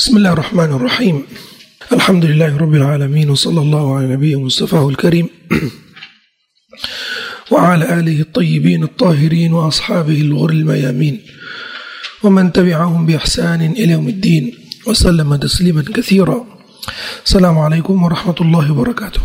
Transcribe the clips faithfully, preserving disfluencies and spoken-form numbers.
بسم الله الرحمن الرحيم الحمد لله رب العالمين وصلى الله على نبيه مصطفى الكريم وعلى آله الطيبين الطاهرين وأصحابه الغر الميامين ومن تبعهم بإحسان إلى يوم الدين وسلم تسليما كثيرا السلام عليكم ورحمة الله وبركاته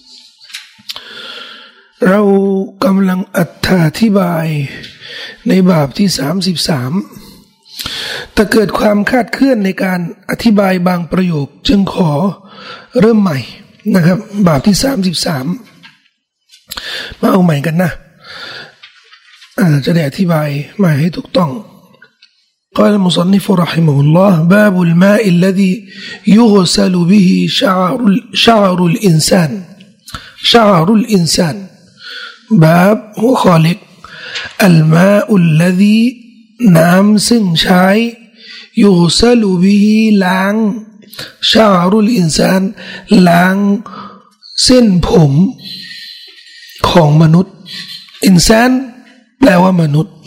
เรากำลังอธิบายในบาปที่สามสิบสามแต่เกิดความคาดเคลื่อนในการอธิบายบางประโยคจึงขอเริ่มใหม่นะครับบาปที่สามสิบสามมาเอาใหม่กันนะจะได้อธิบายใหม่ให้ถูกต้องقال المصنف رحمه الله باب الماء الذي يغسل به شعر شعر الإنسان شعر الإنسان باب هو خالق الماء الذي น้ำซึ่งใช้ยุสลุบิฮิล้างชารุลอินซานล้างเส้นผมของมนุษย์อินซานแปลว่ามนุษย์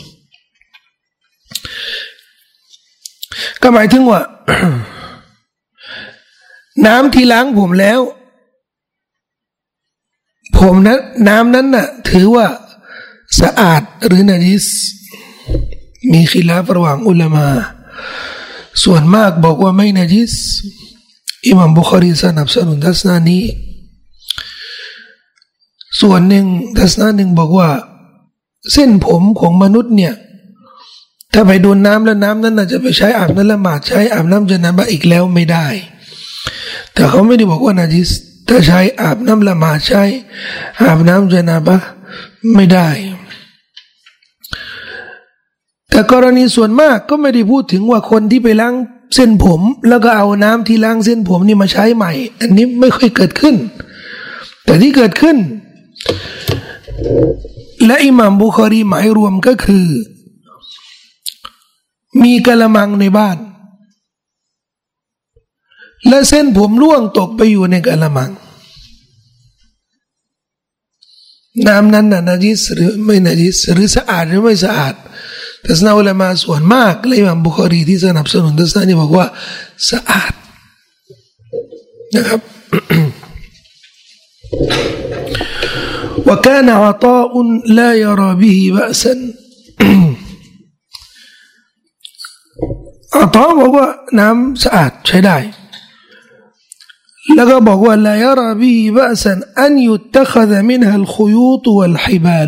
ก็หมายถึงว่า น้ำที่ล้างผมแล้วผมนั้นน้ำนั้นน่ะถือว่าสะอาดหรือนะญิสมีขิลาฟระหว่างอุลามะส่วนมากบอกว่าไม่นะญิสอิหม่ามบุคอรีสนับสนุนทัศนะนี้ส่วนหนึ่งทัศนะหนึ่งบอกว่าเส้นผมของมนุษย์เนี่ยถ้าไปโดนน้ำแล้วน้ำนั้นน่ะจะไปใช้อาบน้ำละหมาดใช้อาบน้ำญะนาบะห์อีกแล้วไม่ได้แต่เขาไม่ได้บอกว่านะญิสถ้าใช้อาบน้ำละหมาดใช้อาบน้ำญะนาบะห์ไม่ได้แต่กรณีส่วนมากก็ไม่ได้พูดถึงว่าคนที่ไปล้างเส้นผมแล้วก็เอาน้ำที่ล้างเส้นผมนี่มาใช้ใหม่อันนี้ไม่ค่อยเกิดขึ้นแต่ที่เกิดขึ้นและอิหม่ามบุคอรีหมายรวมก็คือมีกะละมังในบ้านและเส้นผมร่วงตกไปอยู่ในกะละมังน้ำนั้นน่ะนะญิสหรือไม่นะญิสหรือสะอาดหรือไม่สะอาดทัศนะอุลามะส่วนมากเลยอิหม่ามบุคอรีที่สนับสนุนทัศนะนี้บอกว่าสะอาดนะครับ وكان عطاء لا يرى به بأسا อัตอบอกว่าน้ำสะอาดใช้ได้แล้วก็บอกว่า لا يرى به بأسا أن يتخذ منها الخيوط والحبال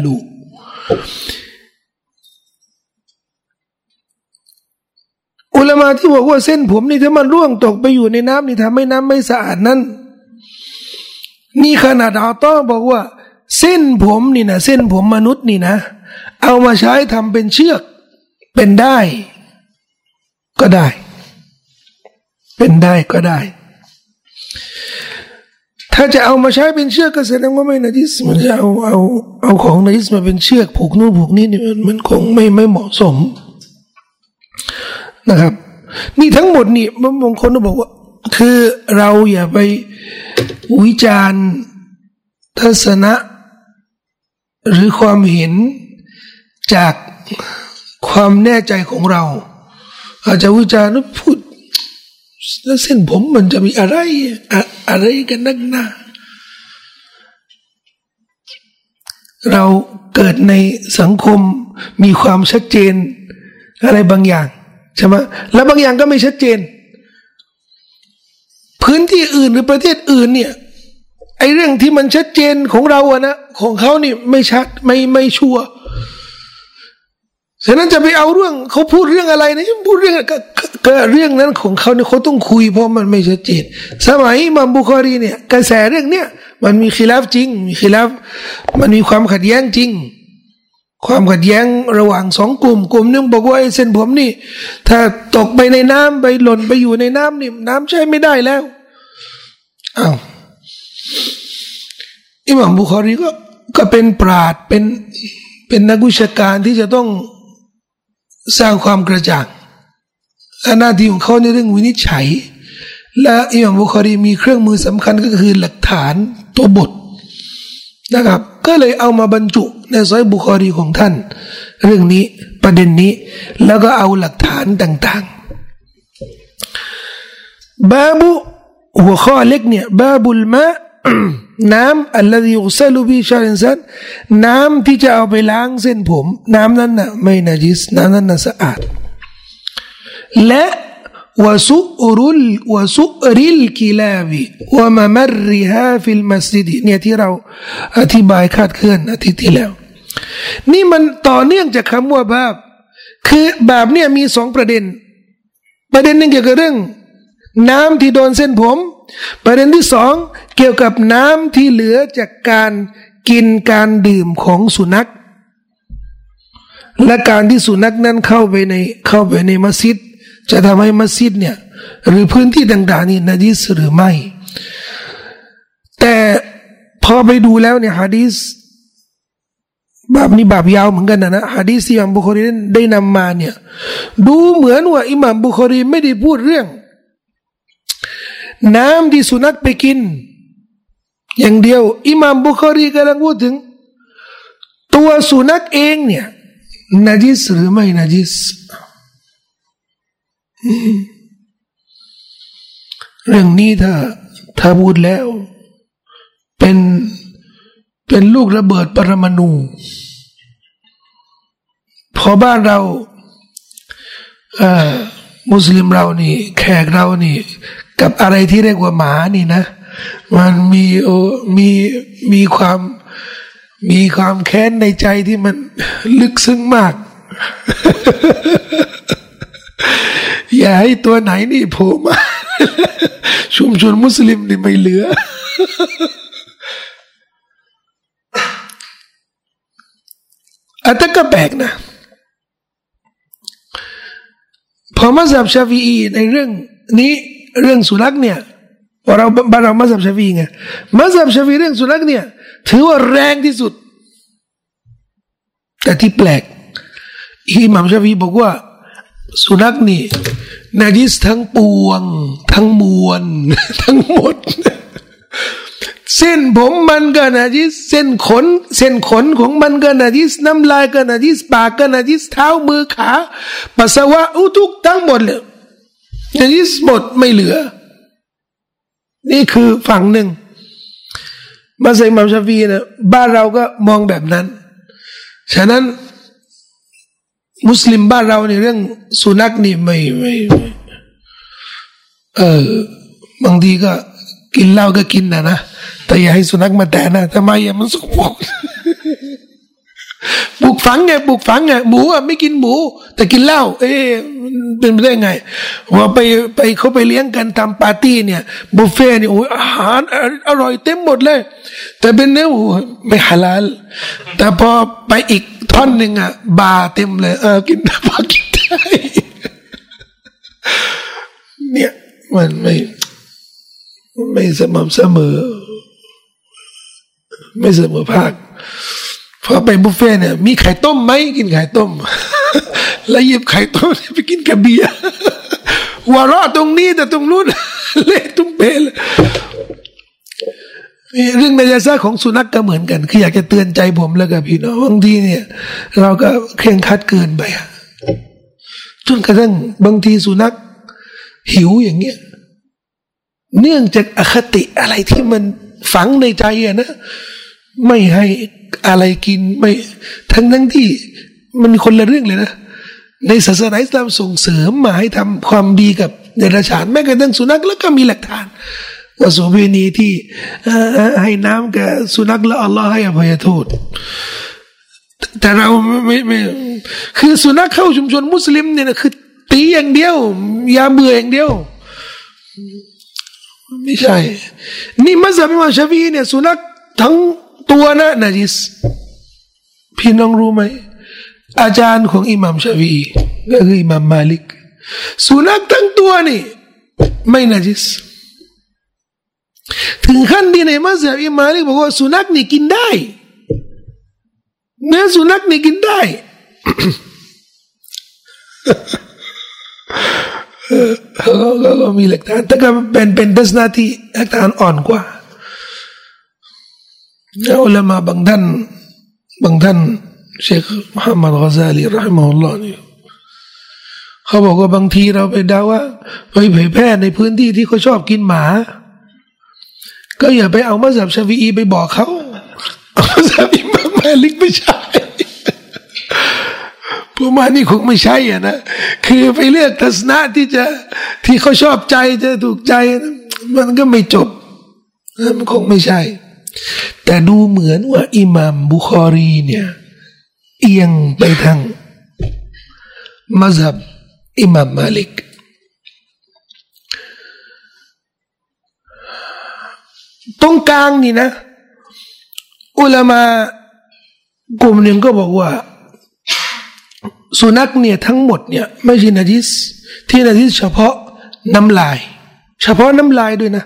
อุลามะที่บอกว่าเส้นผมนี่ถ้ามันร่วงตกไปอยู่ในน้ำนี่ทำให้น้ำไม่สะอาดนั้นนี่ขนาดอัตอบอกว่าเส้นผมนี่นะเส้นผมมนุษย์นี่นะเอามาใช้ทำเป็นเชือกเป็นได้ก็ได้เป็นได้ก็ได้ถ้าจะเอามาใช้เป็นเชือกก็แสดงว่าไม่นะญิสมันจะเอาเอาเอาของนะญิสมาเป็นเชือกผูกนู่นผูกนี่นี่มันคงไม่ไม่เหมาะสมนะครับนี่ทั้งหมดนี่บางคนก็บอกว่าคือเราอย่าไปวิจารณ์ทัศนะหรือความเห็นจากความแน่ใจของเราอาจจะวิจารณ์พูดแล้วเส้นผมมันจะมีอะไรอะอะไรกันนักหนาเราเกิดในสังคมมีความชัดเจนอะไรบางอย่างใช่ไหมแล้วบางอย่างก็ไม่ชัดเจนพื้นที่อื่นหรือประเทศอื่นเนี่ยไอ้เรื่องที่มันชัดเจนของเราอะนะของเขานี่ไม่ชัดไม่ไม่ชัวร์ฉะนั้นจะไปเอาเรื่องเขาพูดเรื่องอะไรนะพูดเรื่องก็ก็เรื่องนั้นของเขาเนี่ยเขาต้องคุยเพราะมันไม่ชัดเจนสมัยอิหม่ามบุคอรีเนี่ยกระแสเรื่องเนี้ยมันมีขิลาฟจริงมีขิลาฟมันมีความขัดแย้งจริงความขัดแย้งระหว่างสองกลุ่มกลุ่มนึงบอกว่าไอ้เส้นผมนี่ถ้าตกไปในน้ำไปหล่นไปอยู่ในน้ำนี่น้ำใช้ไม่ได้แล้วอ้าวอิหม่ามบุคอรีก็ก็เป็นปราชญ์เป็นเป็นนักวิชาการที่จะต้องสร้างความกระจ่างหน้าที่ของเขาในเรื่องวินิจฉัยและอิหม่ามบุคอรีมีเครื่องมือสำคัญก็คือหลักฐานตัวบทนะครับก็เลยเอามาบรรจุในซอยบุคอรีของท่านเรื่องนี้ประเด็นนี้แล้วก็เอาหลักฐานต่างๆบาบุหัวข้อเล็กเนี่ยบาบุลมะน้ำอัลลอฮิยุซาลุบิชารินซันน้ำที่จะเอาไปล้างเส้นผมน้ำนั้นน่ะไม่นาจิสน้ำนั้นน่ะสะอาดและวะซุรุลวะซุริลกิลาบิวะมะมัรริฮาฟิลมัสยิดเนี่ยที่เราอธิบายคาดเคลื่อนอาทิตย์ที่แล้วนี่มันต่อเนื่องจากคำว่าบาบคือบาบเนี่ยมีสองประเด็นประเด็นหนึ่งเกี่ยวกับเรื่องน้ำที่โดนเส้นผมประเด็นที่สองเกี่ยวกับน้ำที่เหลือจากการกินการดื่มของสุนัขและการที่สุนัขนั้นเข้าไปในเข้าไปในมัสยิดจะทำให้มัสยิดเนี่ยหรือพื้นที่ต่างๆนี่นะจิสหรือไม่แต่พอไปดูแล้วเนี่ยหะดีษบาปนี้บาปยาวเหมือนกันนะนะหะดีษที่อิหม่ามบุคอรีได้นำมาเนี่ยดูเหมือนว่าอิหม่ามบุคอรีไม่ได้พูดเรื่องน้ำที่สุนัขไปกินอย่างเดียวอิหม่ามบุคอรีกำลังพูดถึงตัวสุนัขเองเนี่ยนะจิสหรือไม่นะจิสเรื่องนี้ถ้าถ้าพูดแล้วเป็นเป็นลูกระเบิดปรมาณูพอบ้านเราเอ่อมุสลิมเรานี่แขกเรานี่กับอะไรที่เรียกว่าหมานี่นะมันมีโอมีมีความมีความแค้นในใจที่มันลึกซึ้งมาก อย่าให้ตัวไหนนี่โผล่มา ชุมชนมุสลิมนี่ไม่เหลือ อันนั้นก็แปลกนะพอมัซฮับชาฟิอีในเรื่องนี้เรื่องสุนัขเนี่ยว่าเราบ้านเรามัซฮับชาฟิอีไงมัซฮับชาฟิอีเรื่องสุนัขเนี่ยถือว่าแรงที่สุดแต่ที่แปลกอิหม่ามชาฟิอีบอกว่าสุนัขนี่นาจิสทั้งปวงทั้งมวลทั้งหมดเส้นผมมันก็นาจิสเส้นขนเส้นขนของมันก็นาจิสน้ำลายก็นาจิสปากก็นาจิสเท้ามือขาปัสสาวะอุทุกทั้งหมดเลยนาจิสหมดไม่เหลือนี่คือฝั่งหนึ่งมาใส่อิหม่ามชาฟีนะบ้านเราก็มองแบบนั้นฉะนั้นมุสลิมบ้านเราในเรื่องสุนัขนี่ไม่ไม่เออบางทีก็กินเหล้าก็กินนะนะแต่อย่าให้สุนัขมาแตะนะทำไมอ่ะมันสกปรกปลูกฝังไงปลูกฝังไงหมูอ่ะไม่กินหมูแต่กินเหล้าเอ๊ะเป็นไปได้ไงว่าไปไปเขาไปเลี้ยงกันทำปาร์ตี้เนี่ยบุฟเฟ่เนี่ยโอ้ยอาหารอร่อยเต็มหมดเลยแต่เป็นเนื้อไม่ฮาลาลแต่พอไปอีกท่อนหนึ่งอ่ะบาเต็มเลยเออกินพอกินได้เนี่ยมันไม่ไม่สม่ำเสมอไม่เสมอภาคพอไปบุฟเฟ่เนี่ยมีไข่ต้มไหมกินไข่ต้มแล้วหยิบไข่ต้มไปกินกับเบียร์หัวเราะตรงนี้แต่ตรงนู้นเละตุ้มเปลเรื่องนายาซาของสุนัขก็เหมือนกันคืออยากจะเตือนใจผมแล้วกับพี่น้องบางทีเนี่ยเราก็เคร่งครัดเกินไปจนกระทั่งบางทีสุนัขหิวอย่างเงี้ยเนื่องจากอคติอะไรที่มันฝังในใจอะนะไม่ให้อะไรกินไม่ทั้งทั้งที่มันคนละเรื่องเลยนะในศาสนาอิสลามส่งเสริมมาให้ทำความดีกับเดรัจฉานแม้กระทั่งสุนัขแล้วก็มีหลักฐานว่าโสเภณีที่ให้น้ำกับสุนัขแล้วอัลลอฮ์ให้อภัยโทษแต่เราไม่ไม่คือสุนัขเข้าชุมชนมุสลิมเนี่ยนะคือตีอย่างเดียวยาเบื่ออย่างเดียวไม่ใช่นี่มัซฮับอิหม่ามชาฟิอีเนี่ยสุนัขทั้งตัวนะนะจิสพี่น้องรู้ไหมอาจารย์ของอิหม่ามชาฟิอีก็คืออิหม่ามมาลิกสุนัขทั้งตัวนี่ไม่นะจิสถึงขั้นที่ในมัซฮับอิหม่ามมาลิกบอกว่าสุนัขนี่กินได้เนื้อสุนัขนี่กินได้เขาก็มีหลักฐานแต่ก็เป็นเป็นทัศนะที่หลักฐานอ่อนกว่าอุลามะบางท่านบางท่านเชคมุฮัมมัดกอซาลีรอฮิมะฮุลลอฮ์นี่เขาบอกว่าบางทีเราไปด่าว่าไปเผยแพร่ในพื้นที่ที่เขาชอบกินหมาก็อย่าไปเอามัซฮับชาฟิอีไปบอกเขาเอามัซฮับอิหม่ามมาลิกไม่ใช่พวกมันนี่คงไม่ใช่อ่ะนะคือไปเลือกทัศนะที่จะที่เขาชอบใจจะถูกใจมันก็ไม่จบมันคงไม่ใช่แต่ดูเหมือนว่าอิหม่ามบุคอรีเนี่ยเอียงไปทางมัซฮับอิหม่ามมาลิกตรงกลางนี่นะอุลามากลุ่มหนึ่งก็บอกว่าสุนัขเนี่ยทั้งหมดเนี่ยไม่ใช่นาจิสที่นาจิสเฉพาะน้ำลายเฉพาะน้ำลายด้วยนะ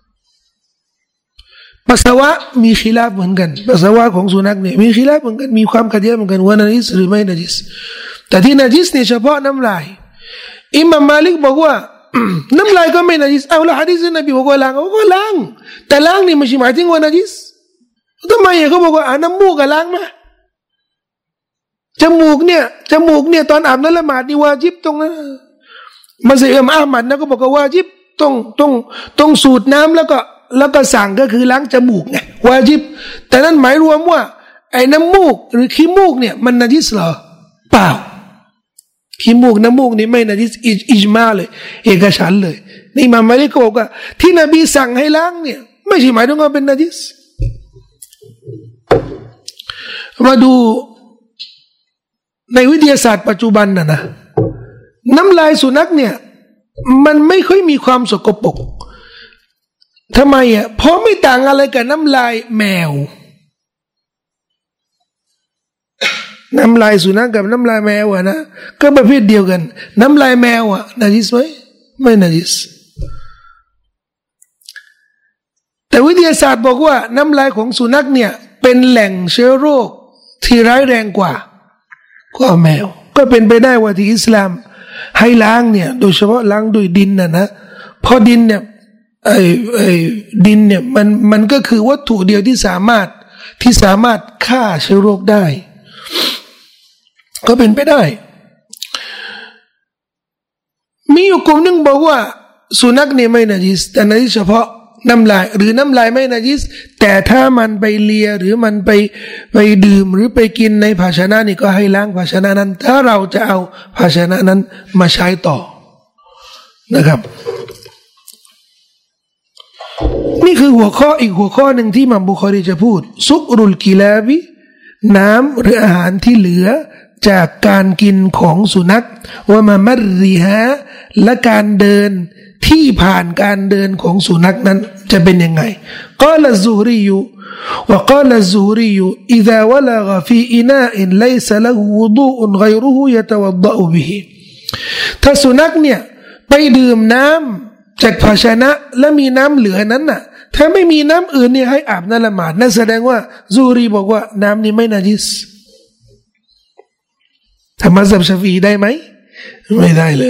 ปัสสาวะมีขีลาฟเหมือนกันปัสสาวะของสุนัขเนี่ยมีขีลาฟเหมือนกันมีความขัดแย้งเหมือนกันว่านาจิสหรือไม่นาจิสแต่ที่นาจิสเนี่ยเฉพาะน้ำลายอิหม่ามมาลิกบอกว่าน้ำลายก็ไม่นาจิสเอาละหะดีษนบีบอกว่าล้างก็ล้างแต่ล้างนี่ไม่ใช่หมายถึงว่านาจิสทำไมเขาบอกว่าอ่าน้ำมูกก็ล้างมาจมูกเนี่ยจมูกเนี่ยตอนอาบน้ำละหมาดนี่วาญิบตรงนั้นมัสยิดอิหม่ามอะห์มัดนะก็บอกว่าวาญิบต้องต้องต้องสูดน้ำแล้วก็แล้วก็สั่งก็คือล้างจมูกไงวาญิบแต่นั้นหมายรวมว่าไอ้น้ำมูกหรือขี้มูกเนี่ยมันนาจิสเหรอเปล่าขี้มูกน้ำมูกนี่ไม่นาจิสอิจมาเลยเอกฉันท์เลยนี่อิหม่ามมาลิกก็บอกว่าที่นบีสั่งให้ล้างเนี่ยไม่ใช่หมายถึงว่าเป็นนาจิสมาดูในวิทยาศาสตร์ปัจจุบันน่ะนะน้ำลายสุนัขเนี่ยมันไม่ค่อยมีความสกปรกทำไมอ่ะเพราะไม่ต่างอะไรกับน้ำลายแมวน้ำลายสุนัขกับน้ำลายแมวอ่ะนะก็ประเภทเดียวกันน้ำลายแมวอ่ะนาจิสไหมไม่นาจิสแต่วิทยาศาสตร์บอกว่าน้ำลายของสุนัขเนี่ยเป็นแหล่งเชื้อโรคที่ร้ายแรงกว่าก็แมวก็เป็นไปได้ว่าที่อิสลามให้ล้างเนี่ยโดยเฉพาะล้างด้วยดินนะนะเพราะดินเนี่ยไอ้ไอ้ดินเนี่ยมันมันก็คือวัตถุเดียวที่สามารถที่สามารถฆ่าเชื้อโรคได้ก็เป็นไปได้มีอยู่กลุ่มนึงบอกว่าสุนัขเนี่ยไม่นาจิสแต่นาจิสเฉพาะน้ำลายหรือน้ำลายไม่นาจิสแต่ถ้ามันไปเลียหรือมันไปไปดื่มหรือไปกินในภาชนะนี่ก็ให้ล้างภาชนะนั้นถ้าเราจะเอาภาชนะนั้นมาใช้ต่อนะครับนี่คือหัวข้ออีกหัวข้อหนึ่งที่อิหม่ามบุคอรีจะพูดซุกรุลกิลาบิน้ำหรืออาหารที่เหลือจากการกินของสุนัขว่ามามัรริฮะและการเดินที่ผ่านการเดินของสุนัขนั้นจะเป็นยังไงกล่าวซุฮรียูว่า قال الزهري إذا ولغ في إناء ليس له وضوء غيره يتوضأ به ถ้าสุนัขเนี่ยไปดื่มน้ำจากภาชนะและมีน้ำเหลือนั้นน่ะถ้าไม่มีน้ำอื่นเนี่ยให้อาบน้ำละหมาดนั่นแสดงว่าซูรีบอกว่าน้ำนี้ไม่นาจิสทำมัซฮับชาฟีอีได้ไหมไม่ได้เลย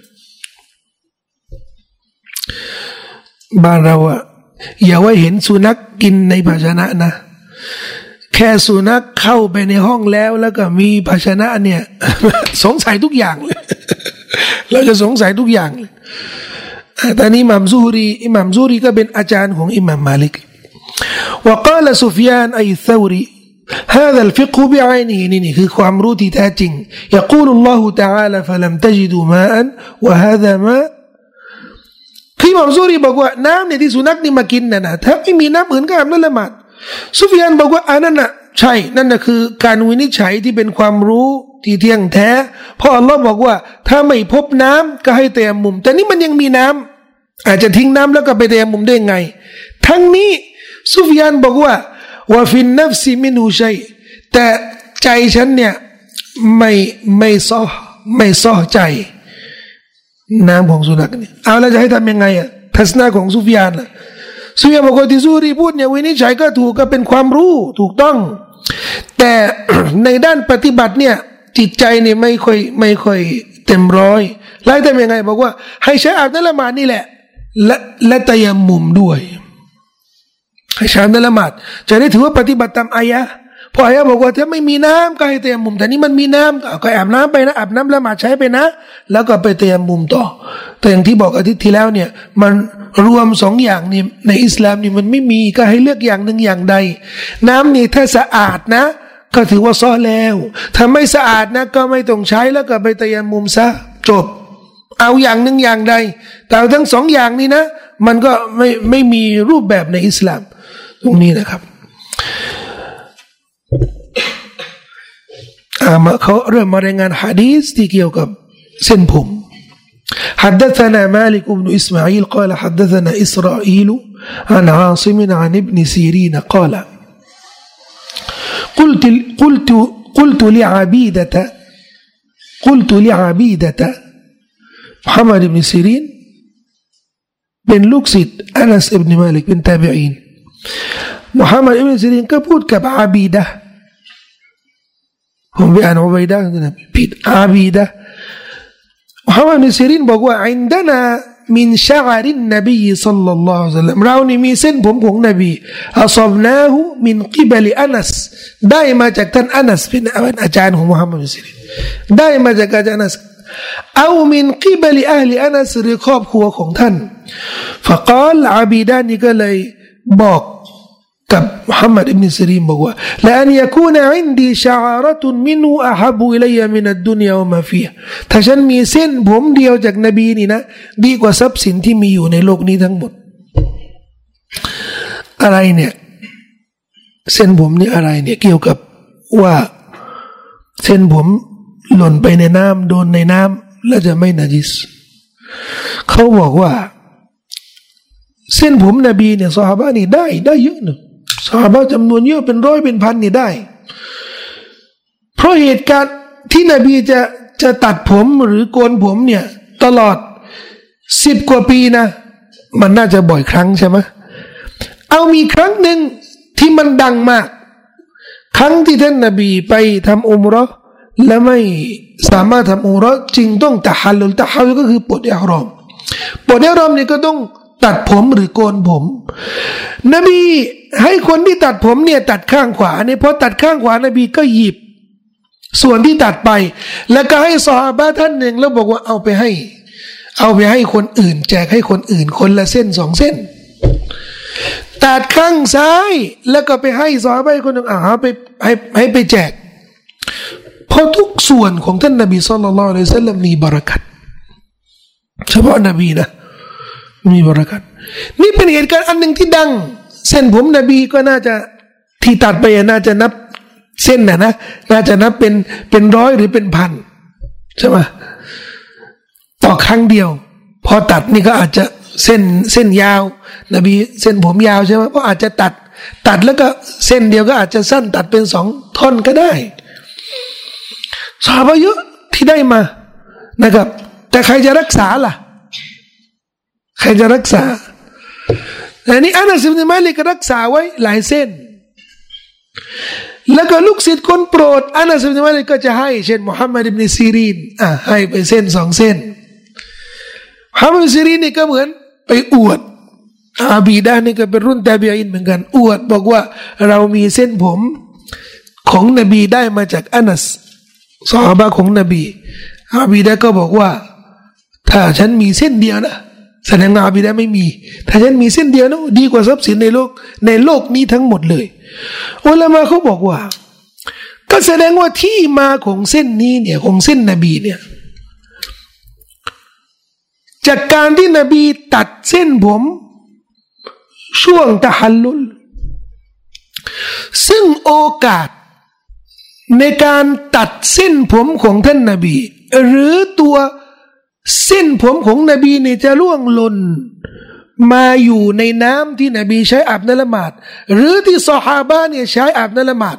บ้านเราอะอย่าว่าเห็นสุนัข ก, กินในภาชนะนะแค่สุนัขเข้าไปในห้องแล้วแล้วก็มีภาชนะเนี่ย สงสัยทุกอย่างเลย เราจะสงสัยทุกอย่างเลยตอนนี้อิหม่ามซุฮรีอิหม่ามซุฮรีก็เป็นอาจารย์ของอิหม่ามมาลิกว่ากล่าวซุฟยานอัยซอรีهذا الفقه بعينه นี่นี่คือความรู้ที่แท้จริง يقول الله تعالى فلم تجدوا ماء وهذا ماء คืออิหม่ามซุฮรีบอกว่าน้ำเนี่ยที่สุนัขนี่มากินน่ะนะถ้าไม่มีน้ำอื่นก็อาบน้ำละหมาดซุฟยานบอกว่าอันนั้นน่ะใช่นั่นน่ะคือการวินิจฉัยที่เป็นความรู้ที่เที่ยงแท้เพราะอัลลอฮ์บอกว่าถ้าไม่พบน้ำก็ให้เตะมุมแต่นี่มันยังมีน้ำอาจจะทิ้งน้ำแล้วก็ไปเตะมุมได้ไงทั้งนี้ซุฟยานบอกว่าว่าฟินนัฟซิมินูชัยแต่ใจฉันเนี่ยไม่ไม่ซ้อไม่ซ้อใจน้ำของสุนัขเนี่ยเอาแล้วจะให้ทำยังไงอ่ะทัศนะของซุฟยานล่ะซุฟยานบอกว่าที่ซูรีพูดเนี่ยวินิจฉัยก็ถูกก็เป็นความรู้ถูกต้องแต่ ในด้านปฏิบัติเนี่ยจิตใจเนี่ยไม่ค่อยไม่ค่อยเต็มร้อยแล้วทำยังไงบอกว่าให้ใช้อาบน้ำละหมาดนี่แหละและและตัยัมมุมด้วยให้ใช้อาบน้ำละหมาดจะได้ถือว่าปฏิบัติตามอายะห์พออายะบอกว่าถ้าไม่มีน้ำก็ให้เตยมุมแต่นี่มันมีน้ำก็อาบน้ำไปนะอาบน้ำละหมาดใช้ไปนะแล้วก็ไปเตยมุมต่อแต่อย่างที่บอกอาทิตย์ที่แล้วเนี่ยมันรวมสองอย่างนี่ในอิสลามนี่มันไม่มีก็ให้เลือกอย่างหนึ่งอย่างใดน้ำนี่ถ้าสะอาดนะก็ถือว่าซ้อแล้วถ้าไม่สะอาดนะก็ไม่ต้องใช้แล้วก็ไปเตยมุมซะจบเอาอย่างหนึ่งอย่างใดแต่ทั้งสองอย่างนี้นะมันก็ไม่ไม่มีรูปแบบในอิสลามตรงนี้นะครับอ่ามาเขาเริ่มมารายงานหะดีษที่เกี่ยวกับเส้นผม حدثنا مالك بن إسماعيل قال حدثنا إسرائيل عن عاصم عن ابن سيرين قال قلت قلت قلت لعبيدة قلت لعبيدة محمد بن سيرين بن لوكسيد أنس بن مالك بن تابعين محمد بن سيرين ก็พูดกับอาบีดะผมไปอ่านอุบัยดะห์นะผิดอาบีดะมุฮัมมัดบินซีรินบอกว่า عندنا من شعر النبي صلى الله عليه وسلم เรานี่มีเส้นผมของนบีอัศบนาหูมินกิบลิอานัสได้มาจากท่านอานัสเป็นอาจารย์ของมุฮัมมัดบินซีรินได้มาจากอาจารย์อานัสเอามินกิบลิอัลอานัสหรือครอบครัวของท่าน فقال อาบีดะนี่ก็เลยบอกกับมุฮัมมัดอิบนุซีรีนบอกว่าละอันยะคูนอินดีชะอาระตุนมินฮูอะฮับอิลัยมินัดดุนยาวะมาฟีฮ์ถ้าฉันมีเส้นผมเดียวจากนบีนี่นะดีกว่าทรัพย์สินที่มีอยู่ในโลกนี้ทั้งหมดอะไรเนี่ยเส้นผมนี่อะไรเนี่ยเกี่ยวกับว่าเส้นผมหล่นไปในน้ำโดนในน้ำแล้วจะไม่นาจิสเขาบอกว่าเส้นผมนบีเนี่ยซอฮาบะห์นี่ได้ได้เยอะนะซอฮาบะห์จำนวนเยอะเป็นร้อยเป็นพันนี่ได้เพราะเหตุการณ์ที่นบีจะจะตัดผมหรือโกนผมเนี่ยตลอดสิบกว่าปีนะมันน่าจะบ่อยครั้งใช่ไหมเอามีครั้งหนึ่งที่มันดังมากครั้งที่ท่านนบีไปทำอุมเราะห์และไม่สามารถทำอุมเราะห์จึงต้องตะฮัลลุลตะฮัลลุลก็คือปลดอิหรอมปลดอิหรอมนี่ก็ต้องตัดผมหรือโกนผมนบีให้คนที่ตัดผมเนี่ยตัดข้างขวาเนี่ยพอตัดข้างขวานบีก็หยิบส่วนที่ตัดไปแล้วก็ให้ซอฮาบะห์ท่านหนึ่งแล้วบอกว่าเอาไปให้เอาไปให้คนอื่นแจกให้คนอื่นคนละเส้นสองเส้นตัดข้างซ้ายแล้วก็ไปให้ซอฮาบะห์คนหนึ่งอ่าไปให้ให้ไปแจกเพราะทุกส่วนของท่านนบีศ็อลลัลลอฮุอะลัยฮิวะซัลลัมมีบารอกัตเฉพาะนบีนะมีบารอกัตนี่เป็นเหตุการณ์อันหนึ่งที่ดังเส้นผมนบีก็น่าจะที่ตัดไปน่าจะนับเส้นนะนะน่าจะนับเป็นเป็นร้อยหรือเป็นพันใช่ไหมต่อครั้งเดียวพอตัดนี่ก็อาจจะเส้นเส้นยาวนบีเส้นผมยาวใช่ไหมก็อาจจะตัดตัดแล้วก็เส้นเดียวก็อาจจะสั้นตัดเป็นสองท่อนก็ได้ซอฮาบะห์เยอะที่ได้มานะครับแต่ใครจะรักษาล่ะใครจะรักษาแต่นี่อานัส อิบนุ มาลิกรักษาไว้หลายเส้นแล้วก็ลูกศิษย์คนโปรดอานัส อิบนุ มาลิกก็จะให้เช่นมุฮัมมัดอิบนุซีรีนอ่ะให้ไปเส้นสองเส้นมุฮัมมัดอิบนุซีรีนนี่ก็เหมือนไปอวดอาบีดะห์นี่ก็เป็นรุ่นตาบีอีนเหมือนกันอวดบอกว่าเรามีเส้นผมของนบีได้มาจากอานัสซอฮาบะห์ของนบีอาบีดะห์ก็บอกว่าถ้าฉันมีเส้นเดียวนะแสดงว่าอาบีดะห์ไม่มีถ้าฉันมีเส้นเดียวนะดีกว่าทรัพย์สินในโลกในโลกนี้ทั้งหมดเลยอุลามะเขาบอกว่าก็แสดงว่าที่มาของเส้นนี้เนี่ยของเส้นนบีเนี่ยจากการที่นบีตัดเส้นผมช่วงตะฮัลลุลซึ่งโอกาสในการตัดเส้นผมของท่านนบีหรือตัวเส้นผมของนบีเนี่ยจะล่วงหล่นมาอยู่ในน้ำที่นบีใช้อาบน้ำละหมาดหรือที่ซอฮาบะห์เนี่ยใช้อาบน้ำละหมาด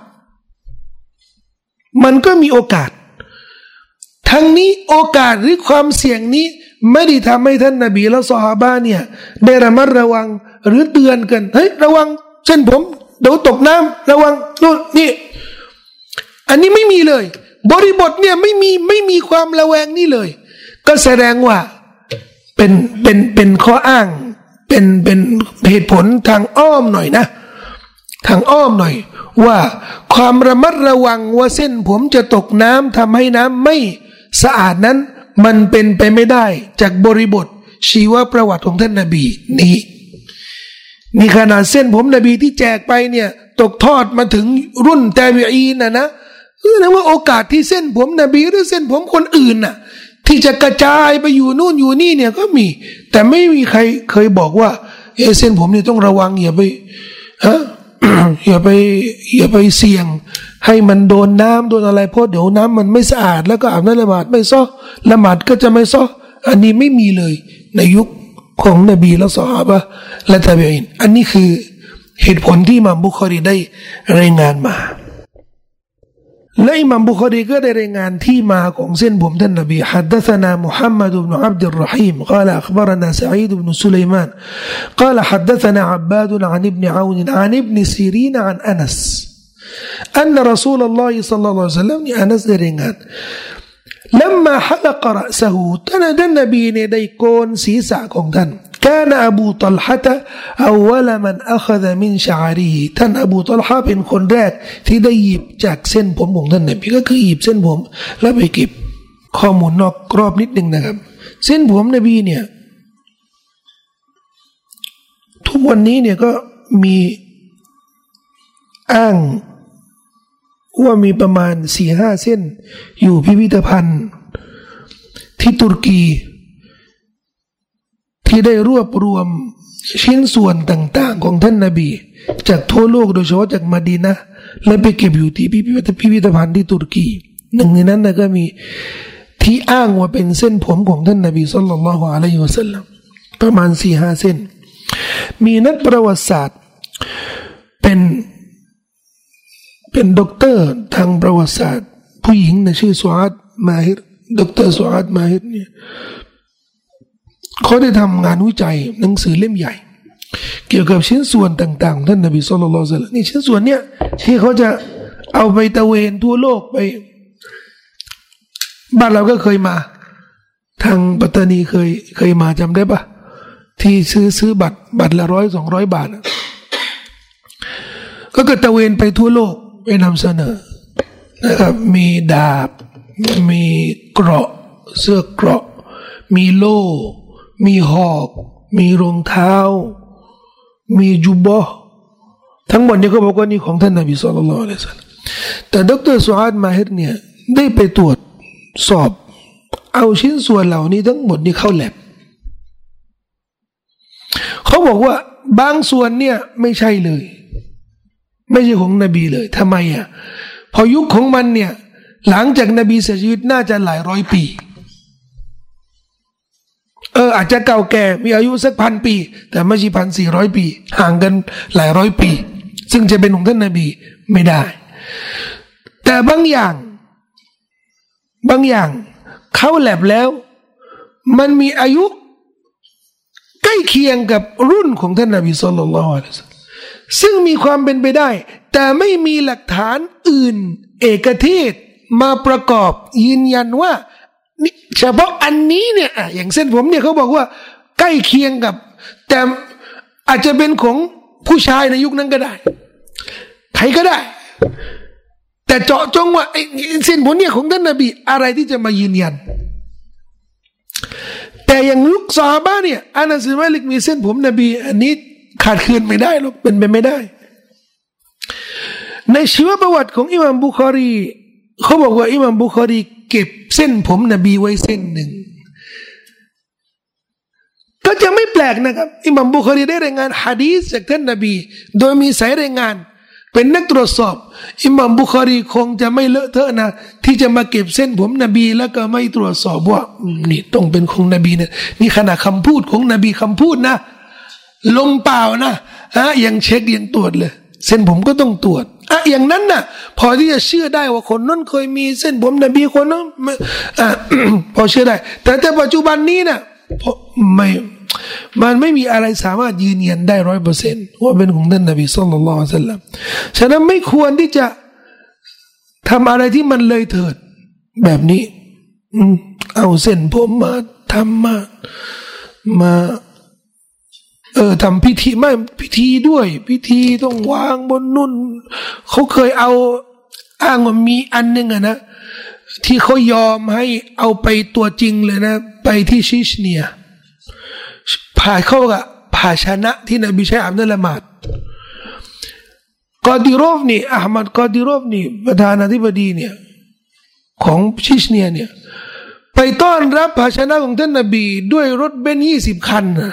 มันก็มีโอกาสทั้งนี้โอกาสหรือความเสี่ยงนี้ไม่ได้ทำให้ท่านนบีและซอฮาบะห์เนี่ยได้ระมัดระวังหรือเตือนกันเฮ้ยระวังเส้นผมเดี๋ยวตกน้ำระวังนู่นนี่อันนี้ไม่มีเลยบริบทเนี่ยไม่มีไม่มีความระแวงนี่เลยก็แสดงว่าเป็นเป็นเป็นข้ออ้างเป็นเป็นเหตุผลทางอ้อมหน่อยนะทางอ้อมหน่อยว่าความระมัดระวังว่าเส้นผมจะตกน้ำทำให้น้ำไม่สะอาดนั้นมันเป็นไปไม่ได้จากบริบทชีวประวัติของท่านนบีนี้นี่ขนาดเส้นผมนบีที่แจกไปเนี่ยตกทอดมาถึงรุ่นตาบีอีนนะนะคือนะว่าโอกาสที่เส้นผมนบีหรือเส้นผมคนอื่นน่ะที่จะกระจายไปอยู่นู่นอยู่นี่เนี่ยก็มีแต่ไม่มีใครเคยบอกว่าเอเส้นผมเนี่ยต้องระวังอย่าไปฮะ อย่าไปอย่าไปเสี่ยงให้มันโดนน้ำโดนอะไรเพราะเดี๋ยวน้ำมันไม่สะอาดแล้วก็อาบน้ำละหมาดไม่ซ้อละหมาดก็จะไม่ซ้ออันนี้ไม่มีเลยในยุคของนบีและซอฮาบะห์และตาบีอีนอันนี้คือเหตุผลที่อิหม่ามบุคอรีได้รายงานมาและอิหม่ามบุคอรีก็ได้รายงานที่มาของเส้นผมท่านนบีฮัดดะษนามุฮัมมัดบินอับดุลรอฮีมกล่าวอัคบรนาซะอีดบินซุลัยมานกล่าวฮัดดะษนาอับบาดอันอิบนุอาวนอันอิบนุซีรีนอันอานัสอันรอซูลุลลอฮิศ็อลลัลลอฮุอะลัยฮิวะซัลลัมนี่อานัสได้รายงานلما حلق رأسه ท่านท่านนบีเนี่ยได้โกนศีรษะของท่านكان أبو طلحة أول من أخذ من شعره ท่านอบูตอลฮะเป็นคนแรกที่ได้หยิบจากเส้นผมของท่านนบีก็คือหยิบเส้นผมแล้วไปเก็บข้อมูลนอกกรอบนิดนึงนะครับเส้นผมนบีเนี่ยทุกวันนี้เนี่ยก็มีอ้างว่ามีประมาณสี่ห้าเส้นอยู่พิพิธภัณฑ์ที่ตุรกีที่ได้รวบรวมชิ้นส่วนต่างๆของท่านนบีจากทั่วโลกโดยเฉพาะจากมะดีนะห์และไปเก็บอยู่ที่พิพิธภัณฑ์ที่ตุรกีหนึ่งในนั้นนะก็มีที่อ้างว่าเป็นเส้นผมของท่านนบีศ็อลลัลลอฮุอะลัยฮิวะซัลลัมประมาณ สี่ห้า เส้นมีนักประวัติศาสตร์เป็นเป็นด็อกเตอร์ทางประวัติศาสตร์ผู้หญิงนะชื่อสุอาดมาฮิรด็อกเตอร์สุอาดมาฮิรเนี่ยเขาได้ทำงานวิจัยหนังสือเล่มใหญ่เกี่ยวกับชิ้นส่วนต่างๆท่านนบีศ็อลลัลลอฮุอะลัยฮิวะซัลลัมนี่ชิ้นส่วนเนี้ยที่เขาจะเอาไปตะเวนทั่วโลกไปบ้านเราก็เคยมาทางปัตตานีเคยเคยมาจำได้ปะที่ซื้อซื้อบัตรบัตรละร้อยสองร้อยบาทก็เกิดตะเวนไปทั่วโลกไปนำเสนอนะครับมีดาบมีเกราะเสื้อเกราะมีโล่มีหอกมีรองเท้ามีจุบบะทั้งหมดนี้ก็บอกว่านี่ของท่านนบีศ็อลลัลลอฮุอะลัยฮิวะซัลลัมแต่ดร.สุอาดมาฮิรเนี่ยได้ไปตรวจสอบเอาชิ้นส่วนเหล่านี้ทั้งหมดนี้เข้าแลบเขาบอกว่าบางส่วนเนี่ยไม่ใช่เลยไม่ใช่ของนบีเลยทำไมอ่ะพอยุคของมันเนี่ยหลังจากนบีเสียชีวิตน่าจะหลายร้อยปีเอออาจจะเก่าแก่มีอายุสักพันปีแต่ไม่ใช่พันสี่ร้อยปีห่างกันหลายร้อยปีซึ่งจะเป็นของท่านนบีไม่ได้แต่บางอย่างบางอย่างเข้าแลบแล้วมันมีอายุใกล้เคียงกับรุ่นของท่านนบีศ็อลลัลลอฮุอะลัยฮิวะซัลลัมซึ่งมีความเป็นไปได้แต่ไม่มีหลักฐานอื่นเอกเทศมาประกอบยืนยันว่าเฉพาะอันนี้เนี่ยอย่างเส้นผมเนี่ยเขาบอกว่าใกล้เคียงกับแต่อาจจะเป็นของผู้ชายในยุคนั้นก็ได้ใครก็ได้แต่เจาะจงว่าไอ้เส้นผมเนี่ยของท่านนบีอะไรที่จะมายืนยันแต่อย่างยุคซอฮาบะห์เนี่ยอานัส บิน มาลิกมีเส้นผมนบีอันนี้ขาดคืนไม่ได้หรอกเป็นไปไม่ได้ในชีวประวัติของอิหม่ามบุคอรีเขาบอกว่าอิหม่ามบุคอรีเก็บเส้นผมนบีไว้เส้นหนึ่งก็จะไม่แปลกนะครับอิหม่ามบุคอรีได้รายงานหะดีษจากท่านนบีโดยมีสายรายงานเป็นนักตรวจสอบอิหม่ามบุคอรีคงจะไม่เลอะเทอะนะที่จะมาเก็บเส้นผมนบีแล้วก็ไม่ตรวจสอบว่านี่ต้องเป็นของนบีนะนี่ขนาดคำพูดของนบีคำพูดนะลมเปล่านะฮะยังเช็คยังตรวจเลยเส้นผมก็ต้องตรวจอ่ะอย่างนั้นน่ะพอที่จะเชื่อได้ว่าคนนั้นเคยมีเส้นผมนบีคนนั้นอ่ะ พอเชื่อได้แต่แต่ปัจจุบันนี้น่ะไม่มันไม่มีอะไรสามารถยืนยันได้ร้อยเปอร์เซ็นต์ว่าเป็นของท่านนบีศ็อลลัลลอฮุอะลัยฮิวะซัลลัมฉะนั้นไม่ควรที่จะทำอะไรที่มันเลยเถิดแบบนี้เอาเส้นผมมาทำมามาเออทำพิธีไม่พิธีด้วยพิธีต้องวางบนนุ่นเขาเคยเอาอ้างว่ามีอันนึงอะนะที่เขายอมให้เอาไปตัวจริงเลยนะไปที่ชิชเนียผ่าเข้ากับภาชนะที่นบีใช้อาบน้ำละหมาดกอดิโรฟนี่อาห์มัดกอดิโรฟนี่ประธานาธิบดีเนี่ยของชิชเนียเนี่ยไปต้อนรับภาชนะของท่านนบีด้วยรถเบนซ์ยี่สิบคันนะ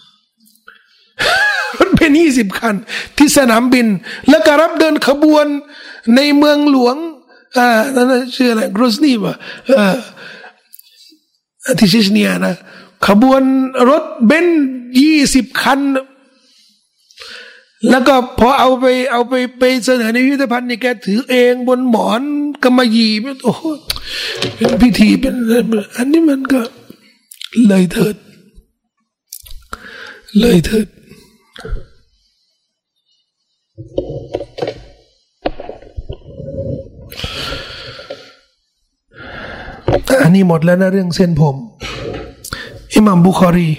รถเบนซ์ยี่สิบคันที่สนามบินแล้วก็รับเดินขบวนในเมืองหลวงอ่านั่นชื่ออะไรกรสนีป่ะอ่าที่ชิชเนียนะขบวนรถเบนซ์ยี่สิบคันแล้วก็พอเอาไปเอาไปไปเสนอในพิพิธภัณฑ์นี่แกถือเองบนหมอนกำมะหยี่โอ้โหเป็นพิธีเป็นอันนี้มันก็เลยเถิดเลยเถิดอันนี้หมดแล้วนะเรื่องเส้นผมอิหม่ามบุคอรี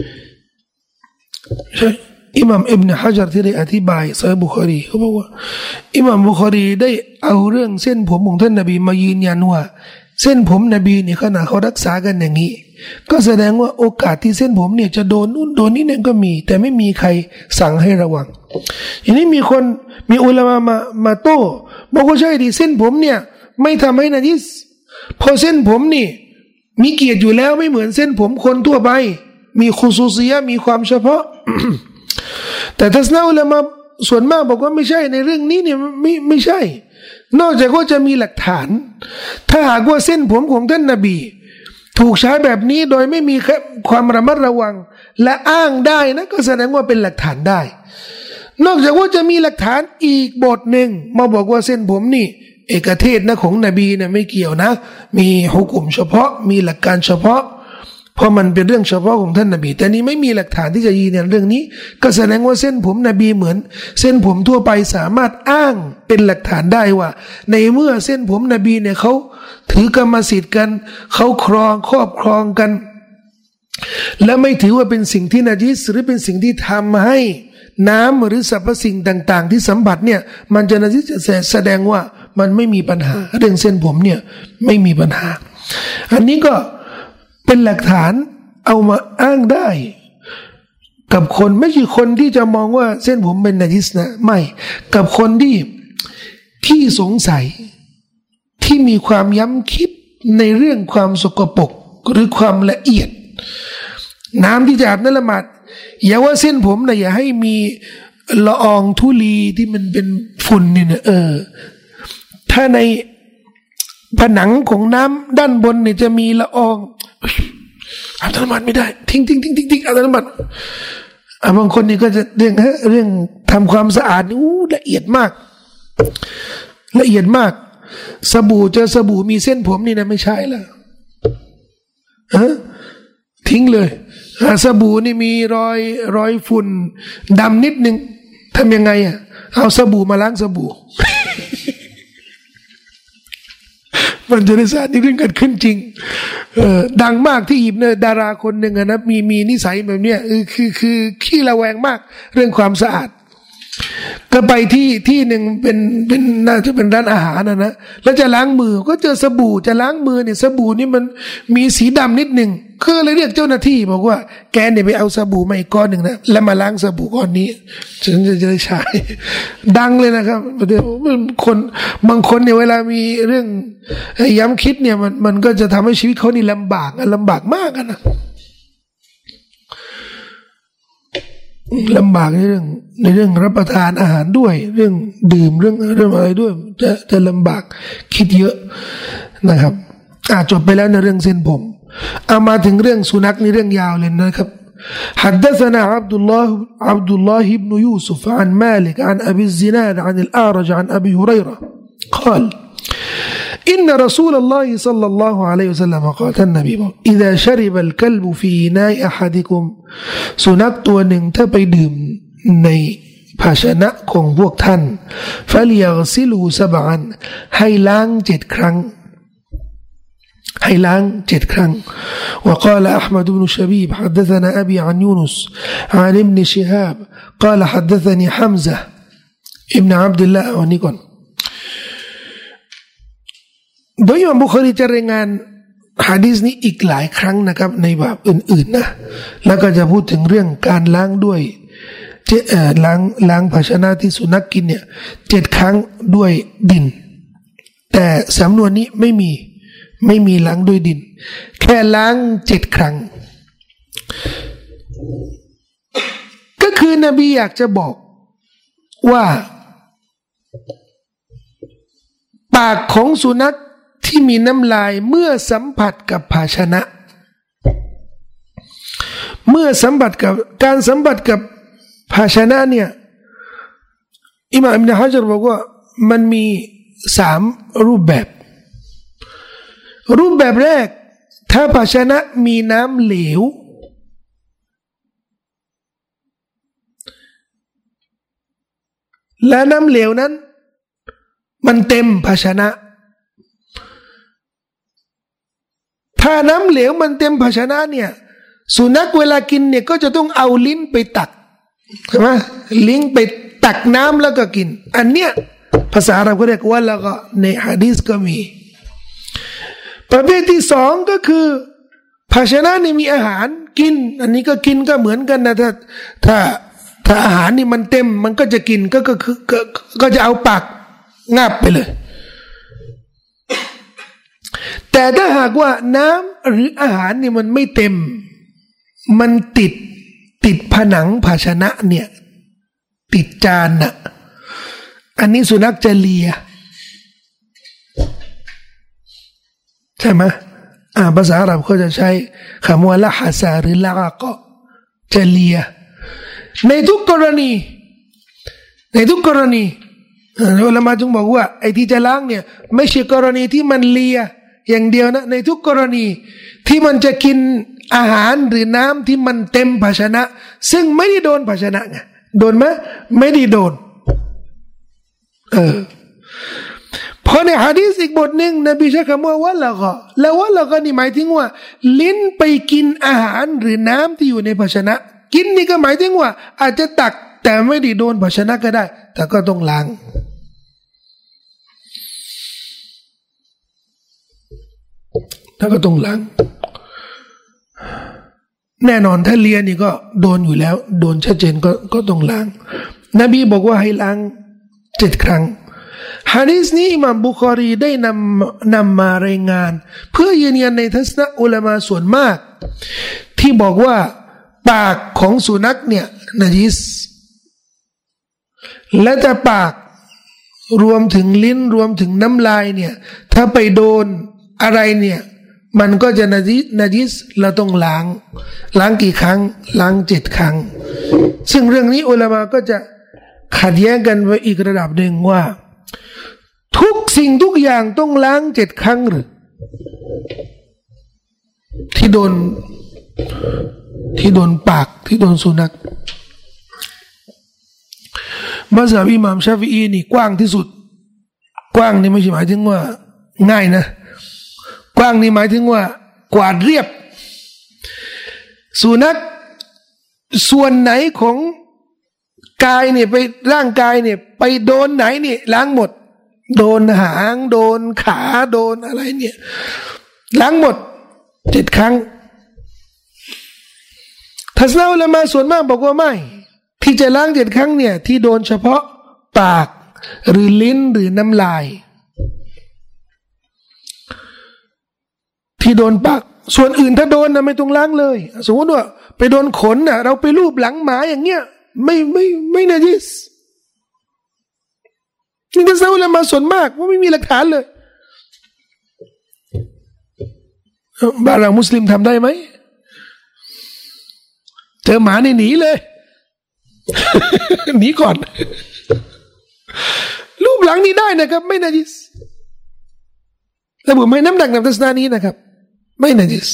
ใช่อิหม่ามอิบนุฮะญัรที่ได้อธิบายซอฮีฮ์บุคอรีเขาบอกว่าอิหม่ามบุคอรีได้เอาเรื่องเส้นผมของท่านนบีมายืนยันว่าเส้นผมนบีเนี่ยขณะเขารักษากันอย่างนี้ก็แสดงว่าโอกาสที่เส้นผมเนี่ยจะโดนนู่นโดนนี่เนี่ยก็มีแต่ไม่มีใครสั่งให้ระวังอย่างนี้มีคนมีอุลามะมามาโต้บอกว่าใช่ดิเส้นผมเนี่ยไม่ทำให้นะญิสพอเส้นผมนี่มีเกียรติอยู่แล้วไม่เหมือนเส้นผมคนทั่วไปมีคุซูซียะมีความเฉพาะ แต่ทัศนะอุลามะส่วนมากบอกว่าไม่ใช่ในเรื่องนี้เนี่ยไม่ไม่ใช่นอกจากว่าจะมีหลักฐานถ้าหากว่าเส้นผมของท่านนบีถูกใช้แบบนี้โดยไม่มีความระมัดระวังและอ้างได้นะก็แสดงว่าเป็นหลักฐานได้นอกจากว่าจะมีหลักฐานอีกบทหนึ่งมาบอกว่าเส้นผมนี่เอกเทศนะของนบีเนี่ยไม่เกี่ยวนะมีฮุกุมเฉพาะมีหลักการเฉพาะเพราะมันเป็นเรื่องเฉพาะของท่านนบีแต่นี้ไม่มีหลักฐานที่จะยืนยันเรื่องนี้ก็แสดงว่าเส้นผมนบีเหมือนเส้นผมทั่วไปสามารถอ้างเป็นหลักฐานได้ว่าในเมื่อเส้นผมนบีเนี่ยเขาถือกรรมสิทธิ์กันเขาครองครอบครองกันและไม่ถือว่าเป็นสิ่งที่นาจิสหรือเป็นสิ่งที่ทำให้น้ำหรือสรรพสิ่งต่างๆที่สัมผัสเนี่ยมันจะนาจิสแสดงว่ามันไม่มีปัญหาเรื่องเส้นผมเนี่ยไม่มีปัญหาอันนี้ก็เป็นหลักฐานเอามาอ้างได้กับคนไม่ใช่คนที่จะมองว่าเส้นผมเป็นนาจิสนะไม่กับคนที่ที่สงสัยที่มีความย้ำคิดในเรื่องความสกปรกหรือความละเอียดน้ำที่จะอาบน้ำละหมาดอย่าว่าเส้นผมนะอย่าให้มีละอองธุลีที่มันเป็นฝุ่นนี่นะเออถ้าในผนังของน้ำด้านบนเนี่ยจะมีละอองอาบน้ำมันไม่ได้ทิ้งทิ้งทิ้งทิ้งทิ้งอาบน้ำมันอ่ะบางคนนี่ก็จะเรื่องเรื่องทำความสะอาดอู้ละเอียดมากละเอียดมากสบู่เจอสบู่มีเส้นผมนี่นะไม่ใช่ละฮะทิ้งเลยสบู่นี่มีรอยรอยฝุ่นดำนิดนึงทำยังไงอ่ะเอาสบู่มาล้างสบู่ มันจะได้สารนี่เรื่องเกิดขึ้นจริงเออดังมากที่อียิปต์เนี่ยดาราคนหนึ่งนะมีมีนิสัยแบบเนี้ยคือคือขี้ระแวงมากเรื่องความสะอาดก็ไปที่ที่หนึ่งเป็นเป็นน่าจะเป็นร้านอาหารนะนะแล้วจะล้างมือก็เจอสบู่จะล้างมือเนี่ยสบู่นี่มันมีสีดำนิดหนึ่งก็เลยเรียกเจ้าหน้าที่บอกว่าแกเนี่ยไปเอาสบู่มาอีกก้อนหนึ่งนะแล้วมาล้างสบู่ก้อนนี้ฉันจะได้ใช้ดังเลยนะครับเดี๋ยวคนบางคนเนี่ยเวลามีเรื่องย้ำคิดเนี่ยมันมันก็จะทำให้ชีวิตเขานี่ลำบากลำบากมากนะลำบากในเรื่องในเรื่องรับประทานอาหารด้วยเรื่องดื่มเรื่องเรื่องอะไรด้วยจะจะลำบากคิดเยอะนะครับอ่ะจบไปแล้วในเรื่องเส้นผมเอามาถึงเรื่องสุนัขในเรื่องยาวเลยนะครับ حدثنا عبد الله عبد الله بن يوسف عن مالك عن أبي الزناد عن الأعرج عن أبي هريرة قال إن رسول الله صلى الله عليه وسلم قال النبي إذا شرب الكلب في إناء أحدكم สุนัขตัวหนึ่งถ้าไปดื่มในภาชนะของพวกท่าน فليغسله سبعا ให้ล้างเจ็ดครั้งให้ล้างเจ็ดครั้ง وقال أحمد بن شبيب حدثنا أبي عن يونس عن ابن شهاب قال حدثني حمزة ابن عبد الله วันนี้ก่อนโดยอิหม่ามบุคอรีจะรายงานหะดีษนี้อีกหลายครั้งนะครับในบาปอื่นๆนะแล้วก็จะพูดถึงเรื่องการล้างด้วยเจเอ่อล้างล้างภาชนะที่สุนัขกินเนี่ยเจ็ดครั้งด้วยดินแต่สำนวนนี้ไม่มีไม่มีล้างด้วยดินแค่ล้างเจ็ดครั้งก็คือนบีอยากจะบอกว่าปากของสุนัขที่มีน้ำลายเมื่อสัมผัสกับภาชนะเมื่อสัมผัสกับการสัมผัสกับภาชนะเนี่ยอิหม่ามอิบนุฮะญัรบอกว่ามันมีสามรูปแบบรูปแบบแรกถ้าภาชนะมีน้ำเหลวและน้ำเหลวนั้นมันเต็มภาชนะถ้าน้ำเหลวมันเต็มภาชนะเนี่ยสุนัขเวลากินเนี่ยก็จะต้องเอาลิ้นไปตักใช่ไหมลิ้นไปตักน้ำแล้วก็กินอันเนี้ยภาษาอาหรับเขาเรียกว่าแล้วก็ในหะดีษก็มีประเภทที่สองก็คือภาชนะนี่มีอาหารกินอันนี้ก็กินก็เหมือนกันนะถ้าถ้าถ้าอาหารนี่มันเต็มมันก็จะกินก็ก็คือก็ก็จะเอาปากงับไปเลยแต่ถ้าหากว่าน้ำหรืออาหารนี่มันไม่เต็มมันติดติดผนังภาชนะเนี่ยติดจานน่ะอันนี้สุนัขจะเลียใช่ไหมอ่าภาษาอาหรับเขาจะใช้คำว่าละฮะซาหรือละก็จะเลียในทุกกรณีในทุกกรณีอุลามะจึงบอกว่าไอ้ที่จะล้างเนี่ยไม่ใช่กรณีที่มันเลียอย่างเดียวนะในทุกกรณีที่มันจะกินอาหารหรือน้ำที่มันเต็มภาชนะซึ่งไม่ได้โดนภาชนะไงโดนไหมไม่ได้โดนเออพอในหะดีษอีกบทหนึ่งนบีใช้คำว่าวะละกอแล้ววะละกอนี่หมายถึงว่าลิ้นไปกินอาหารหรือน้ำที่อยู่ในภาชนะกินนี่ก็หมายถึงว่าอาจจะตักแต่ไม่ได้โดนภาชนะก็ได้แต่ก็ต้องล้างแล้วก็ต้องล้างแน่นอนถ้าเลียนี่ก็โดนอยู่แล้วโดนชัดเจนก็ก็ต้องล้างนบีบอกว่าให้ล้างเจ็ดครั้งหะดีษนี้อิหม่ามบุคอรีได้นำนำมารายงานเพื่อยืนยันในทัศนะอุลามะส่วนมากที่บอกว่าปากของสุนัขเนี่ยนะญิสและแต่ปากรวมถึงลิ้นรวมถึงน้ำลายเนี่ยถ้าไปโดนอะไรเนี่ยมันก็จะนะญิสนะญิสเราต้องล้างล้างกี่ครั้งล้างเจ็ดครั้งซึ่งเรื่องนี้อุลามะก็จะขัดแย้งกันไปอีกระดับหนึ่งว่าทุกสิ่งทุกอย่างต้องล้างเจ็ดครั้งหรือที่โดนที่โดนปากที่โดนสุนัขมัซฮับอิหม่ามชาฟิอีนี่กว้างที่สุดกว้างนี่ไม่ใช่หมายถึงว่าง่ายนะกว้างนี่หมายถึงว่ากวาดเรียบสุนัขส่วนไหนของกายเนี่ยไปร่างกายเนี่ยไปโดนไหนเนี่ยล้างหมดโดนหางโดนขาโดนอะไรเนี่ยล้างหมดเจ็ดครั้งทัศนะอุลามะส่วนมากบอกว่าไม่ที่จะล้างเจ็ดครั้งเนี่ยที่โดนเฉพาะปากหรือลิ้นหรือน้ำลายที่โดนปากส่วนอื่นถ้าโดนนะไม่ต้องล้างเลยสมมติว่าไปโดนขนน่ะเราไปลูบหลังหมาอย่างเงี้ยไม่ไม่ไม่นะจิสนี่ทัศนะอุลามะส่วนมากว่าไม่มีหลักฐานเลยบ้านเรามุสลิมทำได้ไหมเจอหมานี่หนีเลยหนีก่อนรูปหลังนี้ได้นะครับไม่นาจิสแต่ผมไม่น้ำหนักในทัศนะนี้นะครับไม่นาจิส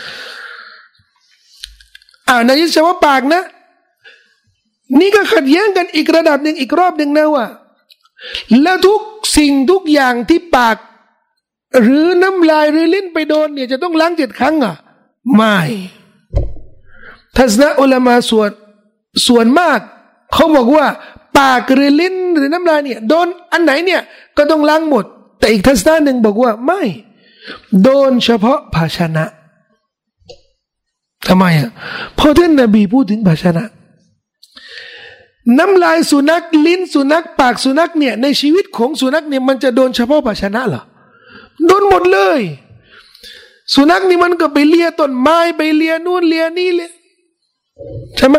อ่านาจิสเฉพาะปากนะนี่ก็ขัดแย้งกันอีกระดับหนึ่งอีกรอบหนึ่งนะว่าแล้วทุกสิ่งทุกอย่างที่ปากหรือน้ำลายหรือลิ้นไปโดนเนี่ยจะต้องล้างเจ็ดครั้งอ่ะไม่ทัศนะอุลามะส่วนส่วนมากเขาบอกว่าปากหรือลิ้นหรือน้ำลายเนี่ยโดนอันไหนเนี่ยก็ต้องล้างหมดแต่อีกทัศนะหนึ่งบอกว่าไม่โดนเฉพาะภาชนะทำไมอ่ะเพราะท่านนบีพูดถึงภาชนะน้ำลายสุนัขลิ้นสุนัขปากสุนัขเนี่ยในชีวิตของสุนัขเนี่ยมันจะโดนเฉพาะภาชนะเหรอโดนหมดเลยสุนัขนี่มันก็ไปเลียต้นไม้ไปเลียนู่นเลียนี่เลยใช่ไหม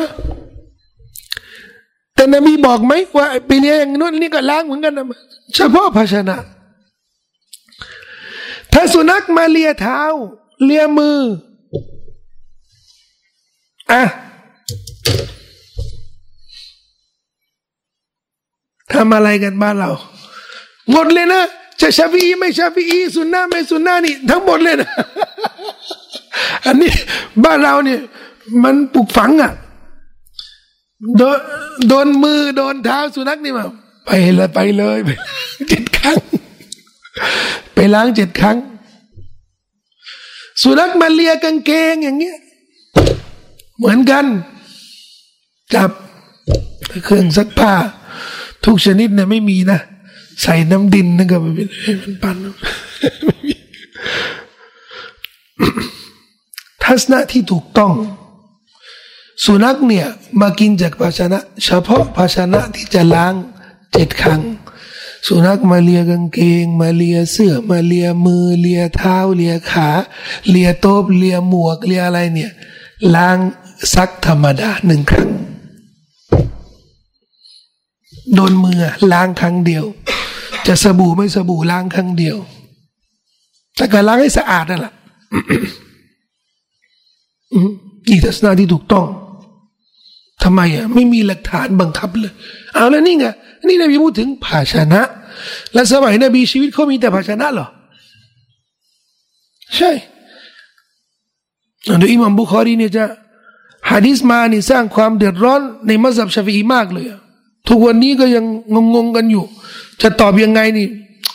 แต่นบีบอกไหมว่าไปเลียอย่างนู้นนี่ก็ล้างเหมือนกันนะเฉพาะภาชนะถ้าสุนัขมาเลียเท้าเลียมืออ่ะทำอะไรกันบ้านเราหมดเลยนะจะชาฟีไม่ชาฟีสุนนะไม่สุนนะนี่ทั้งหมดเลยนะอันนี้บ้านเราเนี่ยมันปลูกฝังอ่ะโดนโดนมือโดนเท้าสุนัขนี่มาไปเลยไปเลยไปเจ็ดครั้งไปล้างเจ็ดครั้งสุนัขมาเลียกางเกงอย่างเงี้ยเหมือนกันจับเครื่องซักผ้าทุกชนิดเนี่ยไม่มีนะใส่น้ำดินนั่นก็ไม่เป็นมันปั่นทัศนะที่ถูกต้องสุนัขเนี่ยมากินจากภาชนะเฉพาะภาชนะที่จะล้างเจ็ดครั้งสุนัขมาเลียกางเกงมาเลียเสื้อมาเลียมือเลียเท้าเลียขาเลียโต๊ะเลียหมวกเลียอะไรเนี่ยล้างซักธรรมดาหนึ่งครั้งโดนมือล้างครั้งเดียวจะสบู่ไม่สบู่ล้างครั้งเดียวแต่การล้างให้สะอาดนั่นแหละนี่ทัศนะที่ถูกต้องทำไมอ่ะไม่มีหลักฐานบังคับเลยเอาแล้วนี่ไงนี่นบีพูดถึงภาชนะและสมัยนบีชีวิตเขามีแต่ภาชนะเหรอใช่โดยอิหม่ามบุคอรีเนี่ยจะหะดีษมานี่สร้างความเดือดร้อนในมัซฮับชาฟิอีมากเลยทุกวันนี้ก็ยังงงๆกันอยู่จะตอบยังไงนี่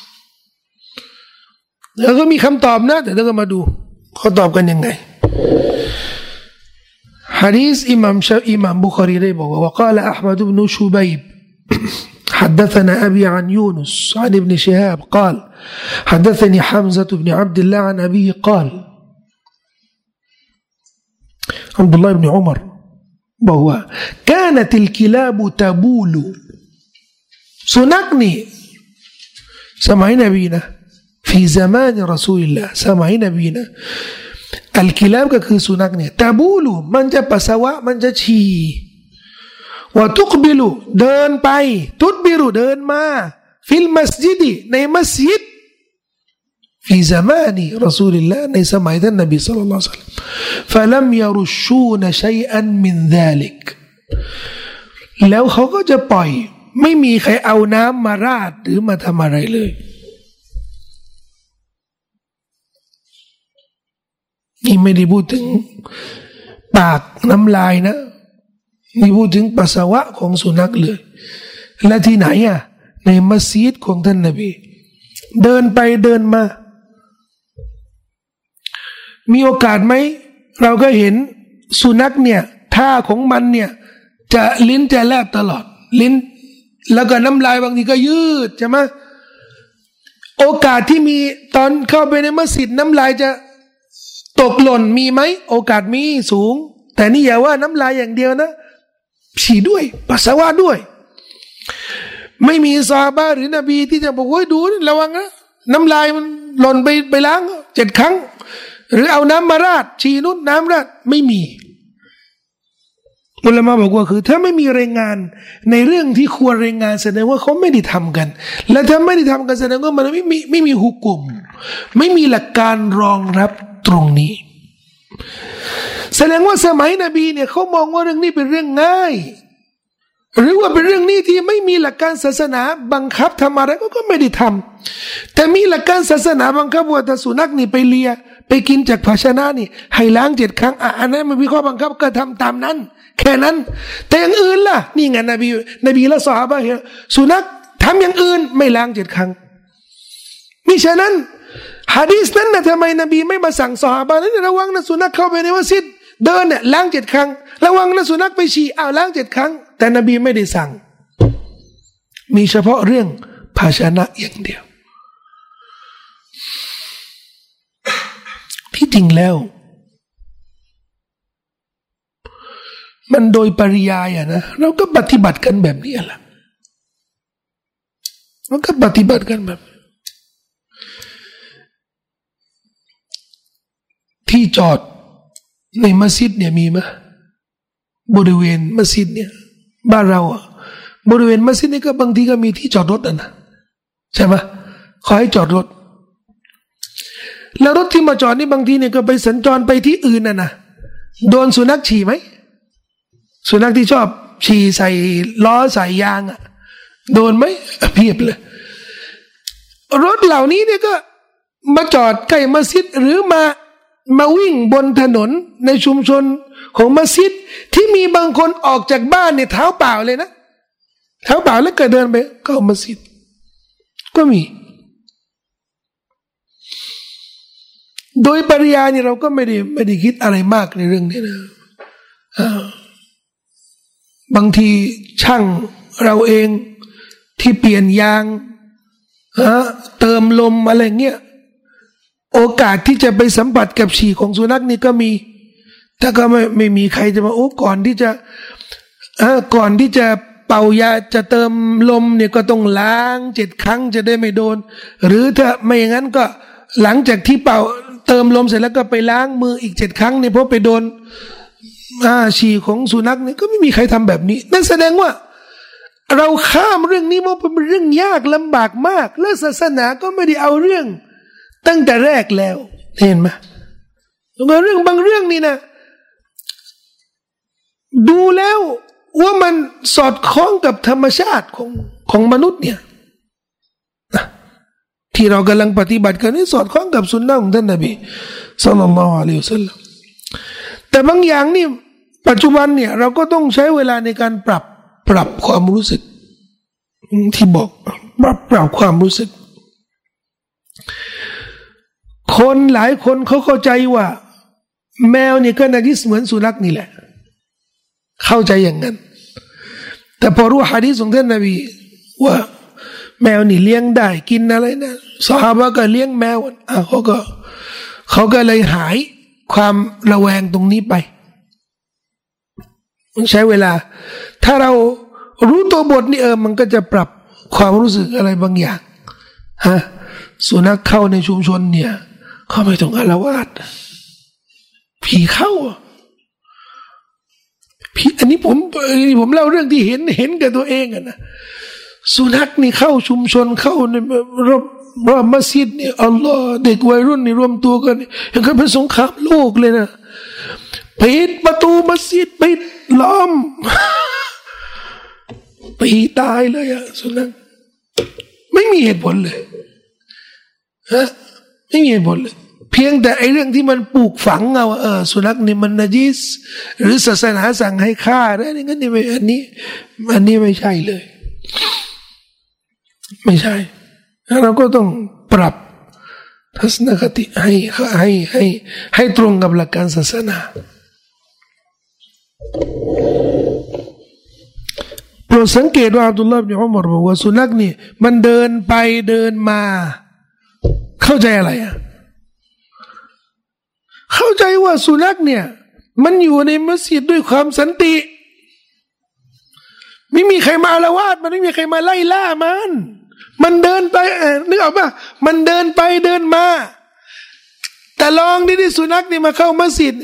แล้วก็มีคำตอบนะแต่เราก็มาดูเขาตอบกันยังไงحديث إمام شا... إمام بخاري ريبه وقال أحمد بن شبيب حدثنا أبي عن يونس عن ابن شهاب قال حدثني حمزة بن عبد الله عن أبيه قال عبد الله بن عمر وهو كانت الكلاب تبول سنقني سمعي نبينا في زمان رسول الله سمعي نبيناอัลกิลาบก็คือสุนัขเนี่ยตาบูลูมันจะปัสสาวะมันจะฉี่ว่าตุกบิลูเดินไปตุดบิลูเดินมาฟิลมัสยิดในมัสยิดفي زمان رسول الله ในสมัยท่านนบีศ็อลลัลลอฮุอะลัยฮิวะซัลลัม فلم يرشون شيئا من ذلك แล้วเขาก็จะปล่อยไม่มีใครเอาน้ำมาราดหรือมาทำอะไรเลยนี่ไม่ได้พูดถึงปากน้ำลายนะนี่พูดถึงปัสสาวะของสุนัขเลยและที่ไหนอ่ะในมัสยิดของท่านนบีเดินไปเดินมามีโอกาสไหมเราก็เห็นสุนัขเนี่ยท่าของมันเนี่ยจะลิ้นจะแลบตลอดลิ้นแล้วก็น้ำลายบางทีก็ยืดใช่ไหมโอกาสที่มีตอนเข้าไปในมัสยิดน้ำลายจะตกหล่นมีไหมโอกาสมีสูงแต่นี่อย่าว่าน้ำลายอย่างเดียวนะฉี่ด้วยปัสสาวะด้วยไม่มีซอฮาบะห์หรือนบีที่จะบอกว่าดูระวังนะน้ำลายมันหล่นไปไปล้างเจ็ดครั้งหรือเอาน้ำมาราดฉี่นุ่นน้ำราดไม่มีอุลามะบอกว่าคือถ้าไม่มีรายงานในเรื่องที่ควรรายงานแสดงว่าเขาไม่ได้ทำกันและถ้าไม่ได้ทำกันแสดงว่ามันไม่มีไม่มีฮุกุมไม่มีหลักการรองรับตรงนี้แสดงว่าสมัยนบีเนี่ยเขามองว่าเรื่องนี้เป็นเรื่องง่ายหรือว่าเป็นเรื่องนี้ที่ไม่มีหลักการศาสนาบังคับทำอะไรก็ก็ไม่ได้ทำแต่มีหลักการศาสนาบังคับว่าถ้าสุนัขนี่ไปเลียไปกินจากภาชนะนี่ให้ล้างเจ็ดครั้งอ่ะอันนั้นมันมีข้อบังคับก็ทำตามนั้นแค่นั้นแต่อย่างอื่นล่ะนี่ไงนบีนบีและซอฮาบะห์สุนัขทำอย่างอื่นไม่ล้างเจ็ดครั้งมิฉะนั้นหะดีษนั้นนะทำไมนบีไม่มาสั่งซอฮาบะห์นั้นระวังนะสุนัขเข้าไปในมัสยิดเดินเนี่ยล้างเจ็ดครั้งระวังนะสุนัขไปฉี่อ้าวล้างเจ็ดครั้งแต่นบีไม่ได้สั่งมีเฉพาะเรื่องภาชนะอย่างเดียวที่จริงแล้วมันโดยปริยายอะนะเราก็ปฏิบัติกันแบบนี้แหละเราก็ปฏิบัติกันแบบที่จอดในมัสยิดเนี่ยมีไหมบริเวณมัสยิดเนี่ยบ้านเราอะบริเวณมัสยิดนี่ก็บางทีก็มีที่จอดรถอ่ะนะใช่ไหมขอให้จอดรถแล้วรถที่มาจอดนี่บางทีเนี่ยก็ไปสัญจรไปที่อื่นน่ะนะโดนสุนัขฉี่ไหมสุนัขที่ชอบฉี่ใส่ล้อใส่ยางอ่ะโดนไหมเพียบเลยรถเหล่านี้เนี่ยก็มาจอดใกล้มัสยิดหรือมามาวิ่งบนถนนในชุมชนของมัสยิดที่มีบางคนออกจากบ้านเนี่ยเท้าเปล่าเลยนะเท้าเปล่าแล้วก็เดินไปเข้ามัสยิดก็มีโดยปริยายเนี่ยเราก็ไม่ได้ไม่ได้คิดอะไรมากในเรื่องนี้นะบางทีช่างเราเองที่เปลี่ยนยางเติมลมอะไรเงี้ยโอกาสที่จะไปสัมผัสกับฉี่ของสุนัขนี่ก็มีแต่ก็ไม่ไม่มีใครจะมาโอ้ก่อนที่จะก่อนที่จะเป่ายาจะเติมลมเนี่ยก็ต้องล้างเจ็ดครั้งจะได้ไม่โดนหรือถ้าไม่อย่างนั้นก็หลังจากที่เป่าเติมลมเสร็จแล้วก็ไปล้างมืออีกเจ็ดครั้งเนี่ยเพราะไปโดนอ่าฉี่ของสุนัขเนี่ยก็ไม่มีใครทำแบบนี้นั่นแสดงว่าเราข้ามเรื่องนี้เพราะเป็นเรื่องยากลำบากมากและศาสนาก็ไม่ได้เอาเรื่องตั้งแต่แรกแล้วเห็นไหมเรื่องบางเรื่องนี่นะดูแล้วว่ามันสอดคล้องกับธรรมชาติของของมนุษย์เนี่ยที่เรากำลังปฏิบัติกันนี่สอดคล้องกับสุนนะของท่านนบีศ็อลลัลลอฮุอะลัยฮิวะซัลลัมแต่บางอย่างนี่ปัจจุบันเนี่ยเราก็ต้องใช้เวลาในการปรับปรับความรู้สึกที่บอกปรับปรับความรู้สึกคนหลายคนเขาเข้าใจว่าแมวเนี่ยก็นาจิสเหมือนสุนัขนี่แหละเข้าใจอย่างนั้นแต่พอรู้หะดีษของท่านนบีว่าแมวนี่เลี้ยงได้กินอะไรนะซอฮาบะห์ก็เลี้ยงแมวอ่ะเขาก็เขาก็เลยหายความระแวงตรงนี้ไปมันใช้เวลาถ้าเรารู้ตัวบทนี่เออมันก็จะปรับความรู้สึกอะไรบางอย่างฮะสุนัขเข้าในชุมชนเนี่ยเขาไม่ต้องอาละวาดผีเข้าผีอันนี้ผมผมเล่าเรื่องที่เห็นเห็นกับตัวเองอะนะสุนัขนี่เข้าชุมชนเข้าในรอบรอบมัสยิดเนี่ยอัลลอฮ์เด็กวัยรุ่นนี่รวมตัวกันอย่างกับเป็นสงครามโลกเลยนะปิดประตูมัสยิดปิดล้อมตีตายเลยอะสุนัขไม่มีเหตุผลเลยฮะไม่มีเหตุผลเลยเพียงแต่ไอ้เรื่องที่มันปลูกฝังเอาเออสุนัขนี่มันนาจิสหรือศาสนาสั่งให้ฆ่าอะไรนี่งั้นนี่ไม่อันนี้อันนี้ไม่ใช่เลยไม่ใช่เราก็ต้องปรับทัศนคติให้ให้ให้ให้ตรงกับหลักการศาสนาโปรดสังเกตว่าอับดุลลาห์บินอุมัรบอกว่าสุนัขนี่มันเดินไปเดินมาเข้าใจอะไรอ่ะเข้าใจว่าสุนัขเนี่ยมันอยู่ในมัสยิดด้วยความสันติไม่มีใครมาอาละวาดมันไม่มีใครมาไล่ล่ามันมันเดินไปนึกออกป่ะมันเดินไปเดินมาแต่ลองดิที่สุนัขนี่มาเข้ามัสยิด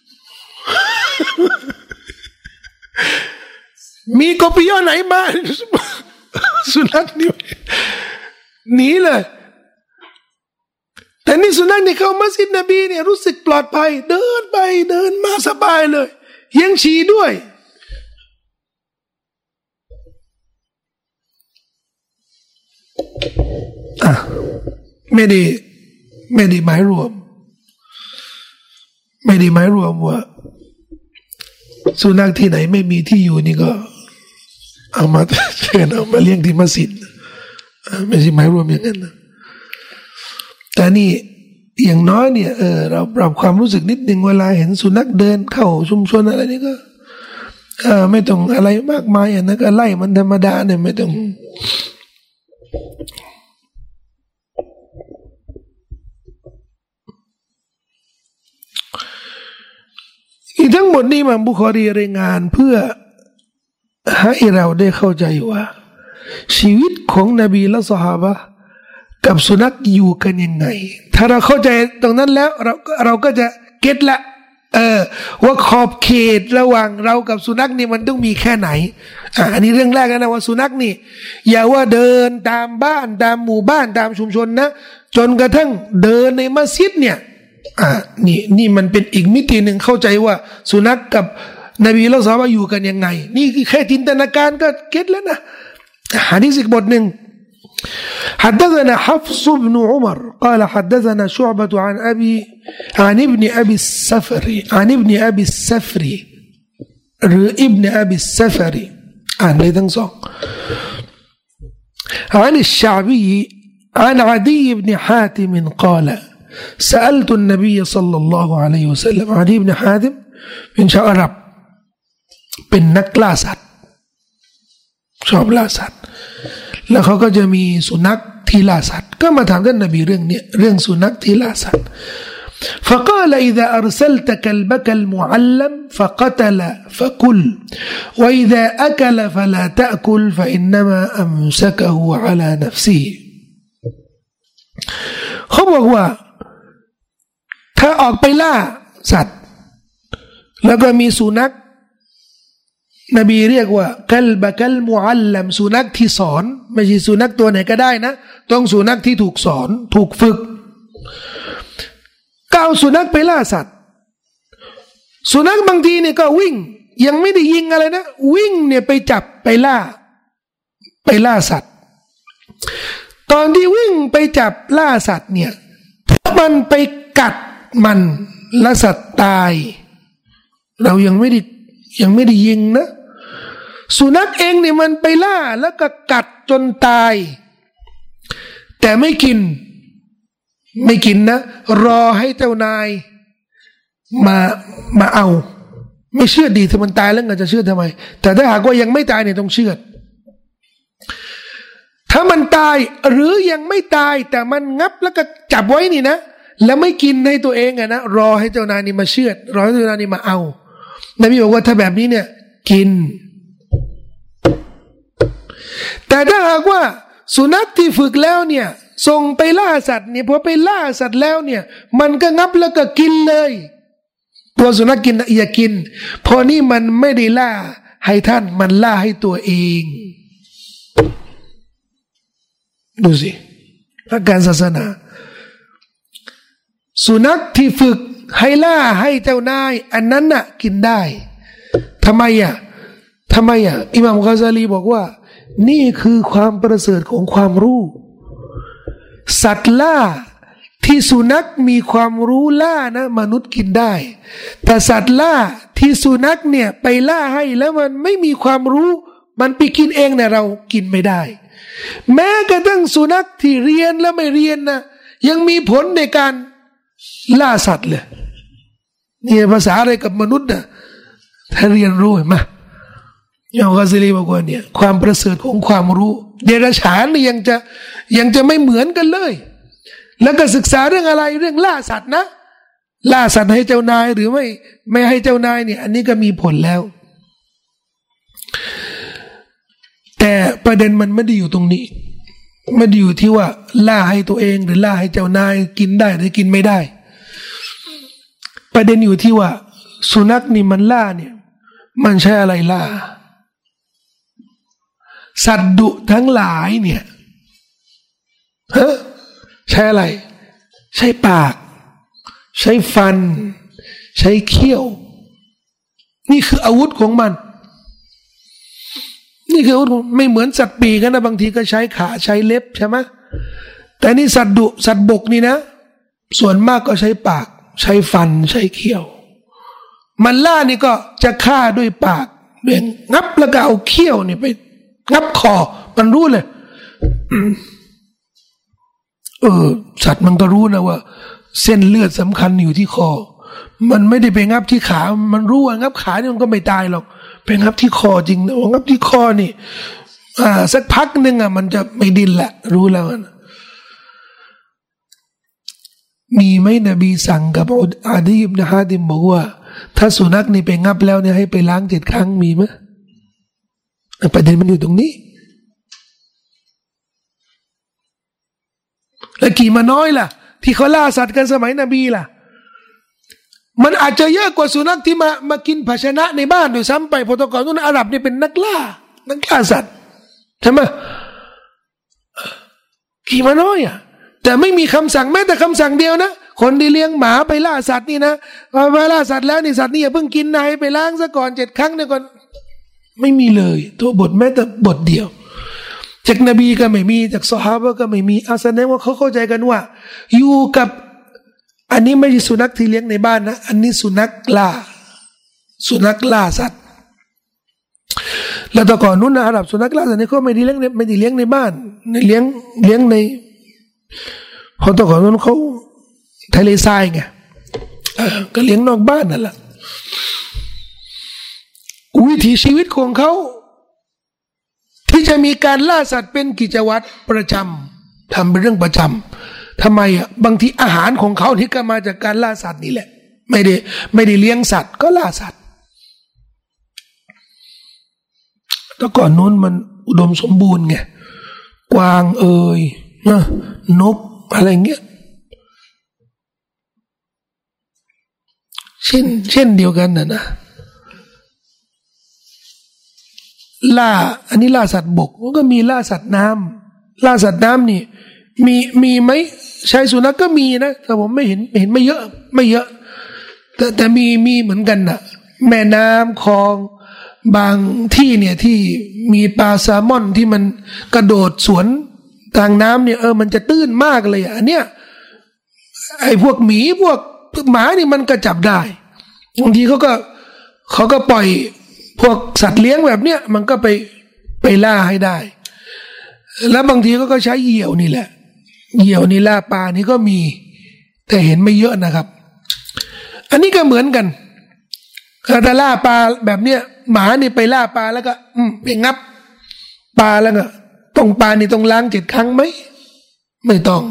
มีกบปิโยไหนมาสุนัขนี่หนีเลยแต่นี่สุนัขนี่เข้ามัสยิดนบีเนี่ยรู้สึกปลอดภัยเดินไปเดินมาสบายเลยยังฉี่ด้วยอ่ะไม่ได้ไม่ได้หมายรวมไม่ได้หมายรวมว่าสุนัขที่ไหนไม่มีที่อยู่นี่ก็เอามาเชิญเอามาเลี้ยงที่มัสยิดไม่ใช่หมายรวมอย่างนั้นนะแต่นี่อย่างน้อยเนี่ยเออเราปรับความรู้สึกนิดนึงเวลาเห็นสุนัขเดินเข้าชุมชนอะไรนี่ก็เออไม่ต้องอะไรมากมายอย่างนั้นก็ไล่มันธรรมดาเนี่ยไม่ต้องอีกทั้งหมดนี้อิหม่ามบุคอรีรายงานเพื่อให้เราได้เข้าใจว่าชีวิตของนบีและซอฮาบะห์กับสุนัขอยู่กันยังไงถ้าเราเข้าใจตรงนั้นแล้วเราเราก็จะเก็ตละเออว่าขอบเขตระหว่างเรากับสุนัขนี่มันต้องมีแค่ไหนอ่าอันนี้เรื่องแรกนะว่าสุนัขนี่อย่าว่าเดินตามบ้านตามหมู่บ้านตามชุมชนนะจนกระทั่งเดินในมัสยิดเนี่ยอ่านี่นี่มันเป็นอีกมิติหนึ่งเข้าใจว่าสุนัขกับนบีและซอฮาบะห์อยู่กันยังไงนี่แค่จินตนาการก็เก็ตแล้วนะหะดีษอีกบทหนึ่งحدثنا حفص بن عمر قال حدثنا شعبة عن أبي عن ابن أبي السفري عن ابن أبي السفري ابن أبي السفري عن ليدن صح عن الشعبي عن عدي بن حاتم قال سألت النبي صلى الله عليه وسلم عدي بن حاتم من شعرب เป็นนักล่าสัตว์ชอบล่าสัตว์แล้วเขาก็จะมีสุนัขที่ล่าสัตว์ก็มาถามท่านนบีเรื่องนี้เรื่องสุนัขที่ล่าสัตว์ فقال إذا أرسلت كلبك المعلم فقتل فكل وإذا أكل فلا تأكل فإنما أمسكه على نفسه เขาบอกว่าถ้าออกไปล่าสัตว์แล้วก็มีสุนัขนบีเรียกว่ากัลบะกัลมุอัลลัมสุนัขที่สอนไม่ใช่สุนัขตัวไหนก็ได้นะต้องสุนัขที่ถูกสอนถูกฝึกก้าวสุนัขไปล่าสัตว์สุนัขบางทีเนี่ยก็วิ่งยังไม่ได้ยิงอะไรนะวิ่งเนี่ยไปจับไปล่าไปล่าสัตว์ตอนที่วิ่งไปจับล่าสัตว์เนี่ยถ้ามันไปกัดมันและสัตว์ตายเรายังไม่ได้ยังไม่ได้ยิงนะสุนัขเองเนี่ยมันไปล่าแล้วก็กัดจนตายแต่ไม่กินไม่กินนะรอให้เจ้านายมามาเอาไม่เชื่อดีถ้ามันตายแล้วมันจะเชื่อทำไมแต่ถ้าหากว่ายังไม่ตายเนี่ยต้องเชื่อถ้ามันตายหรือยังไม่ตายแต่มันงับแล้วก็จับไว้นี่นะแล้วไม่กินให้ตัวเองอะนะรอให้เจ้านายนี่มาเชื่อรอให้เจ้านายนี่มาเอานบีบอกว่าถ้าแบบนี้เนี่ยกินแต่ถ้าหากว่าสุนัขที่ฝึกแล้วเนี่ยส่งไปล่าสัตว์เนี่ยพอไปล่าสัตว์แล้วเนี่ยมันก็งับแล้วก็กินเลยตัวสุนัขกินอย่ากินเพราะนี่มันไม่ได้ล่าให้ท่านมันล่าให้ตัวเองดูสิหลักการศาสนาสุนัขที่ฝึกให้ล่าให้เจ้านายอันนั้นน่ะกินได้ทำไมอ่ะทำไมอ่ะอิหม่ามกอซาลีบอกว่านี่คือความประเสริฐของความรู้สัตว์ล่าที่สุนัขมีความรู้ล่านะมนุษย์กินได้แต่สัตว์ล่าที่สุนัขเนี่ยไปล่าให้แล้วมันไม่มีความรู้มันไปกินเองเนี่ยเรากินไม่ได้แม้กระทั่งสุนัขที่เรียนและไม่เรียนนะยังมีผลในการล่าสัตว์เลยนี่ภาษาอะไรกับมนุษย์นะถ้าเรียนรู้เห็นไหมอย่างกอซิลีบอกว่าเนี่ยความประเสริฐของความรู้เดรัจฉานนี่ยังจะยังจะไม่เหมือนกันเลยแล้วก็ศึกษาเรื่องอะไรเรื่องล่าสัตว์นะล่าสัตว์ให้เจ้านายหรือไม่ไม่ให้เจ้านายเนี่ยอันนี้ก็มีผลแล้วแต่ประเด็นมันไม่ได้อยู่ตรงนี้ไม่ได้อยู่ที่ว่าล่าให้ตัวเองหรือล่าให้เจ้านายกินได้หรือกินไม่ได้ประเด็นอยู่ที่ว่าสุนัขนี่มันล่าเนี่ยมันใช้อะไรล่าสัตว์ดุทั้งหลายเนี่ยฮะใช้อะไรใช้ปากใช้ฟันใช้เขี้ยวนี่คืออาวุธของมันนี่คืออาวุธไม่เหมือนสัตว์ปีกนะบางทีก็ใช้ขาใช้เล็บใช่ไหมแต่นี่สัตว์ดุสัตว์บกนี่นะส่วนมากก็ใช้ปากใช้ฟันใช้เขี้ยวมันล่านี่ก็จะฆ่าด้วยปากเบี่ยงงับแล้วก็เอาเขี้ยวนี่ไปงับคอมันรู้เลยเออสัตว์มันก็รู้นะว่าเส้นเลือดสำคัญอยู่ที่คอมันไม่ได้ไปงับที่ขามันรู้ว่างับขาเนี่ยมันก็ไม่ตายหรอกไปงับที่คอจริงนะงับที่คอนี่อ่าสักพักหนึ่งอ่ะมันจะไม่ดิ้นละรู้แล้วนะมีไหมนบีสั่งกับอาดีอิบนุฮาติมบอกว่าถ้าสุนัขนี่ไปงับแล้วเนี่ยให้ไปล้างเจ็ดครั้งมีไหมประเด็นมันอยู่ตรงนี้แล้วกี่มาน้อยล่ะที่เขาล่าสัตว์กันสมัยนบีล่ะมันอาจจะเยอะกว่าสุนัขที่มามากินภาชนะในบ้านโดยซ้ำไปเพราะตะก่อนนู้นอาหรับนี่เป็นนักล่านักล่าสัตว์ใช่ไหมกี่มาน้อยอ่ะแต่ไม่มีคำสั่งแม้แต่คำสั่งเดียวนะคนที่เลี้ยงหมาไปล่าสัตว์นี่นะไปล่าสัตว์แล้วนี่สัตว์นี่อย่าเพิ่งกินนายไปล้างซะก่อนเจ็ดครั้งเนี่ยก่อนไม่มีเลยตัวบทแม้แต่บทเดียวจากนบีก็ไม่มีจากซอฮาบะก็ไม่มีอาแสดงว่าเขาเข้าใจกันว่าอยู่กับอันนี้ไม่ใช่สุนัขที่เลี้ยงในบ้านนะอันนี้สุนัขล่าสุนัขล่าสัตว์แล้วแต่ก่อนนู้นนะอาหรับสุนัขล่าสัตว์นี่ก็ไม่ได้เลี้ยงไม่ได้เลี้ยงในบ้านเลี้ยงเลี้ยงในเพราะแต่ก่อนนู้นเขาทะเลทรายไงก็เลี้ยงนอกบ้านนั่นแหละวิถีชีวิตของเขาที่จะมีการล่าสัตว์เป็นกิจวัตรประจำทำเป็นเรื่องประจำทำไมอ่ะบางทีอาหารของเขาที่ก็มาจากการล่าสัตว์นี่แหละไม่ได้ไม่ได้เลี้ยงสัตว์ก็ล่าสัตว์แต่ก่อนนู้นมันอุดมสมบูรณ์ไงกวางเอ่ยนกอะไรเงี้ยเช่นเช่นเดียวกันนะนะล่าอันนี้ล่าสัตว์บกมันก็มีล่าสัตว์น้ำล่าสัตว์น้ำนี่มีมีไหมใช้สุนัขก็มีนะแต่ผมไม่เห็นไม่เห็นไม่เยอะไม่เยอะแต่แต่มีมีเหมือนกันนะแม่น้ำคลองบางที่เนี่ยที่มีปลาแซลมอนที่มันกระโดดสวนทางน้ำเนี่ยเออมันจะตื้นมากเลยอันเนี้ยไอ้พวกหมีพวกหมานี่มันก็จับได้บางทีเขาก็เขาก็ปล่อยพวกสัตว์เลี้ยงแบบเนี้ยมันก็ไปไปล่าให้ได้แล้วบางทีเขาก็ใช้เหยี่ยวนี่แหละเหยี่ยวนี่ล่าปลานี่ก็มีแต่เห็นไม่เยอะนะครับอันนี้ก็เหมือนกันถ้าล่าปลาแบบเนี้ยหมานี่ไปล่าปลาแล้วก็อืมไปงับปลาแล้วก็ต้องปลานี่ต้องล้างเจ็ดครั้งไหมไม่ต้อง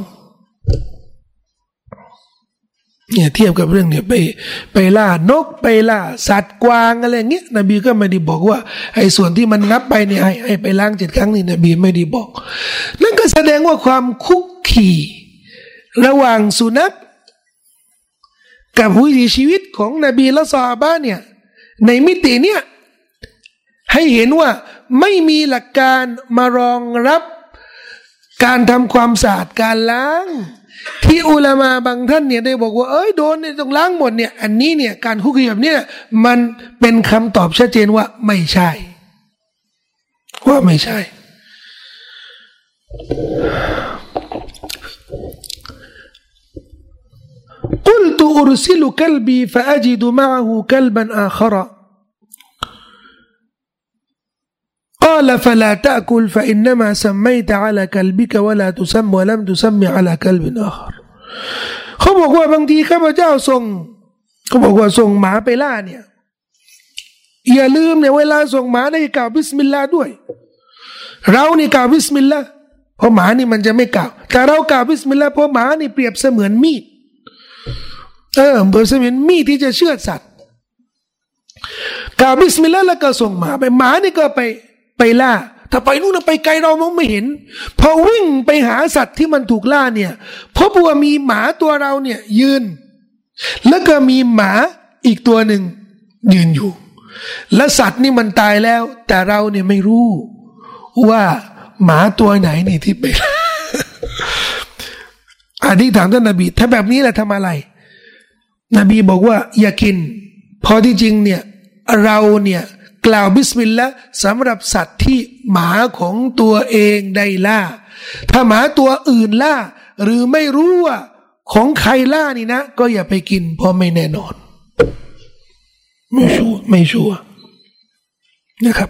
เนี่ยเทียบกับเรื่องเนี่ยไปไปล่านกไปล่าสัตว์กวางอะไรเงี้ยนบีก็ไม่ได้บอกว่าไอ้ส่วนที่มันงับไปเนี่ยให้ให้ไปล้างเจ็ดครั้งนี่นบีไม่ได้บอกนั่นก็แสดงว่าความคุกคีระหว่างสุนัขกับวิถีชีวิตของนบีและซอฮาบะห์เนี่ยในมิติเนี่ยให้เห็นว่าไม่มีหลักการมารองรับการทำความสะอาดการล้างที่อุลามาบางท่านเนี่ยได้บอกว่าเอ้ยโดนเนี่ยต้องล้างหมดเนี่ยอันนี้เนี่ยการคุกคีแบบเนี้ยมันเป็นคำตอบชัดเจนว่าไม่ใช่ว่าไม่ใช่قلت أرسل كلبي فأجد معه كلبا آخر قال فلا تأكل فإنما سميت على كلبك ولا تسم ولم تسمي على كلب آخر เขาบอกว่าบางทีข้าพเจ้าส่งเขาบอกว่าส่งหมาไปล่าเนี่ยอย่าลืมเนี่ยเวลาส่งหมาได้กล่าวบิสมิลลาห์ด้วยเรานี่กล่าวบิสมิลลาห์เพราะหมานี่มันจะไม่กล่าวแต่เรากล่าวบิสมิลลาห์เพราะหมานี่เปรียบเสมือนมีดเออเปรียบเสมือนมีดที่จะเชือดสัตว์กล่าวบิสมิลลาห์แล้วก็ส่งหมาไปหมานี่ก็ไปไปล่าถ้าไปนู่นไปไกลเรามองไม่เห็นพอวิ่งไปหาสัตว์ที่มันถูกล่าเนี่ยพบว่ามีหมาตัวเราเนี่ยยืนแล้วก็มีหมาอีกตัวหนึ่งยืนอยู่และสัตว์นี่มันตายแล้วแต่เราเนี่ยไม่รู้ว่าหมาตัวไหนนี่ที่ไปอันนี้ถามท่านนบีถ้าแบบนี้แหละทำอะไรนบีบอกว่าอย่ากินพอที่จริงเนี่ยเราเนี่ยกล่าวบิสมิลลาห์สำหรับสัตว์ที่หมาของตัวเองได้ล่าถ้าหมาตัวอื่นล่าหรือไม่รู้ว่าของใครล่านี่นะก็อย่าไปกินเพราะไม่แน่นอนไม่ชัวร์ไม่ชัวร์นะครับ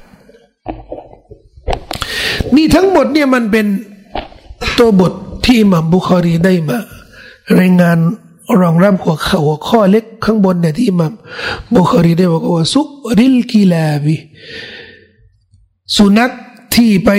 นี่ทั้งหมดเนี่ยมันเป็นตัวบทที่อิหม่ามบุคอรีได้มารายงานรองรับหัวข้อหัวข้อเล็กข้างบนเนี่ยที่อิหม่ามบุคอรีได้บอกว่าซุริลกิลาบิสุนัขที่ไป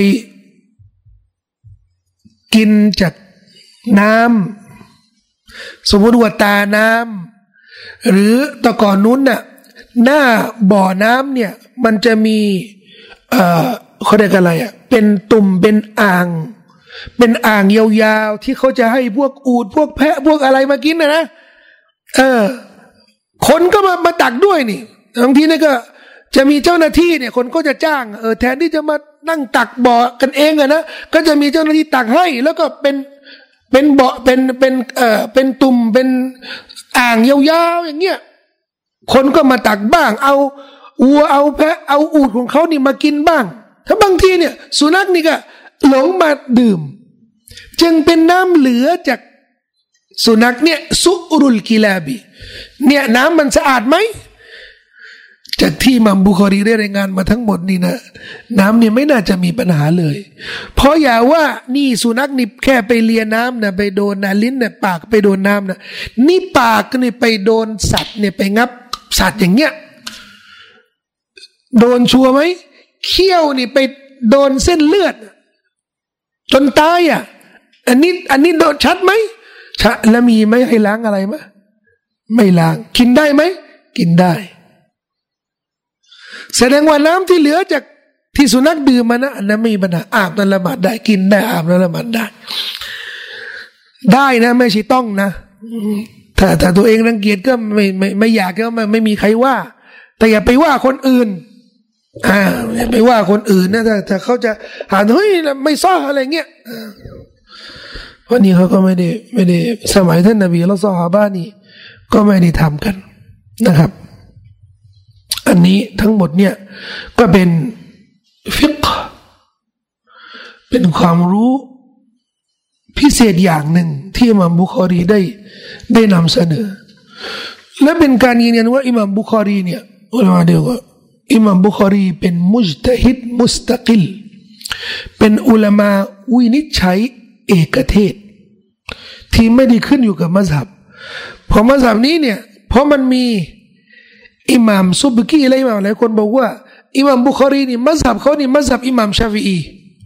กินจากน้ำสมมติว่าตาน้ำหรือตะก่อนนู้นน่ะหน้าบ่อน้ำเนี่ยมันจะมีเอ่อเขาเรียกอะไรอ่ะเป็นตุ่มเป็นอ่างเป็นอ่างยาวๆที่เขาจะให้พวกอูฐพวกแพะพวกอะไรมากินนะนะเออคนก็มามาตักด้วยนี่บางทีนี่ก็จะมีเจ้าหน้าที่เนี่ยคนก็จะจ้างเออแทนที่จะมานั่งตักบ่อกันเองอะนะก็จะมีเจ้าหน้าที่ตักให้แล้วก็เป็นเป็นบ่อเป็นเป็นเอ่อเป็นตุ่มเป็นอ่างยาวๆอย่างเงี้ยคนก็มาตักบ้างเอาวัวเอาแพะเอาอูฐของเขานี่มากินบ้างถ้าบางทีเนี่ยสุนัขนี่ก็หลงมาดื่มจึงเป็นน้ำเหลือจากสุนัขเนี่ยซุรุลกิลาบีเนี่ยน้ำมันสะอาดไหมจากที่อิหม่ามบุคอรีได้รายงานมาทั้งหมดนี่นะน้ำเนี่ยไม่น่าจะมีปัญหาเลยเพราะอย่าว่านี่สุนัขนี่แค่ไปเลียน้ำนะไปโดนนะลิ้นเนี่ยปากไปโดนน้ำนะนี่ปากนี่ไปโดนสัตว์เนี่ยไปงับสัตว์อย่างเงี้ยโดนชัวไหมเขี้ยวนี่ไปโดนเส้นเลือดจนตายอ่ะอันนี้อันนี้โดนชัดไหมชัดแล้วมีไหมให้ล้างอะไรไหมไม่ล้างกินได้ไหมกินได้แสดงว่าน้ำที่เหลือจากที่สุนัขดื่มมานะอันนั้นไม่มีปัญหาอาบน้ำละหมาดได้กินได้อาบน้ำละหมาดได้ได้นะไม่ใช่ต้องนะถ้าถ้าตัวเองรังเกียจก็ไม่ไม่ไม่อยากก็ไม่ไม่มีใครว่าแต่อย่าไปว่าคนอื่นอ่าอย่าไปว่าคนอื่นนะถ้าถ้าเขาจะหาเฮ้ยไม่ซ่าอะไรเงี้ยเพราะนี่เขาก็ไม่ได้ไม่ได้สมัยท่านนบีและซอฮาบะห์นี่ก็ไม่ได้ทำกันนะครับอันนี้ทั้งหมดเนี่ยก็เป็นฟิกห์เป็นความรู้พิเศษอย่างหนึ่งที่อิหม่ามบุคอรีได้ได้นำเสนอและเป็นการยืนยันว่าอิหม่ามบุคอรีเนี่ยอุลามะเดียวว่าอิหม่ามบุคอรีเป็นมุจตะฮิดมุสตะกิลเป็นอุลามะวินิจฉัยเอกเทศที่ไม่ได้ขึ้นอยู่กับมัซฮับเพราะมัซฮับนี้เนี่ยเพราะมันมีอิหม่ามซุบกีและอิหม่ามหลายคนบอกว่าอิหม่ามบุคอรีนี่มัซฮับเขานี่มัซฮับอิหม่ามชาฟิอี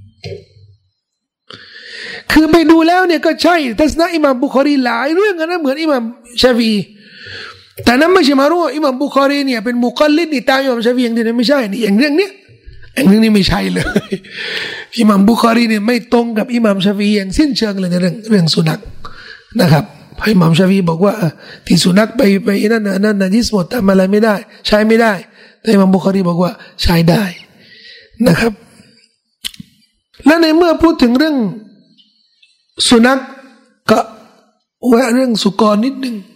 คือไปดูแล้วเนี่ยก็ใช่ทัศนะอิหม่ามบุคอรีหลายเรื่องกันนะเหมือนอิหม่ามชาฟิอีแต่นั้นไม่ใช่มารู้ว่าอิหม่ามบุคอรีเนี่ยเป็นมุกัลลิดนี่ตามอิหม่ามชาฟิอีอย่างเดียวไม่ใช่นี่อย่างเรื่องเนี้ยอย่างเรื่องนี้ไม่ใช่เลยอิหม่ามบุคอรีเนี่ยไม่ตรงกับอิหม่ามชาฟิอีอย่างสิ้นเชิงเลยในเรื่องเรื่องสุนัขนะครับอิหม่ามชาฟิอีบอกว่าที่สุนัขไปไปนั่นน่ะนั่นน่ะยิสหมดทำอะไรไม่ได้ใช้ไม่ได้แต่อิหม่ามบุคอรีบอกว่าใช้ได้นะครับและในเมื่อพูดถึงเรื่องสุนัขก็แวะเรื่องสุกรนิดนึง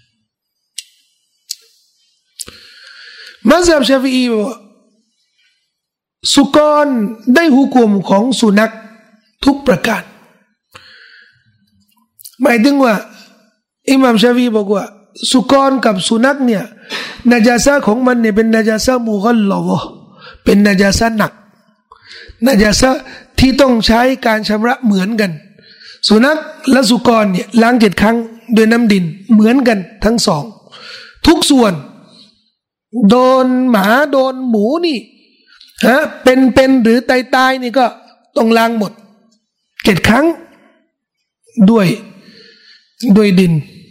มัซฮับชาฟิอีบอกสุกรได้หุกุมของสุนัขทุกประการหมายถึงว่าอิหม่ามชาฟิอีบอกว่าสุกรกับสุนัขเนี่ยนาจาซะของมันเนี่ยเป็นนาจาซะมุกัลลัฎเป็นนาจาซะหนักนาจาซะที่ต้องใช้การชำระเหมือนกันสุนัขและสุกรเนี่ยล้างเจ็ดครั้งด้วยน้ำดินเหมือนกันทั้งสองทุกส่วนโดนหมาโดนหมูนี่ฮะเป็นเป็นหรือตายตายนี่ก็ต้องล้างหมดเจ็ดครั้งด้วยด้วยดิน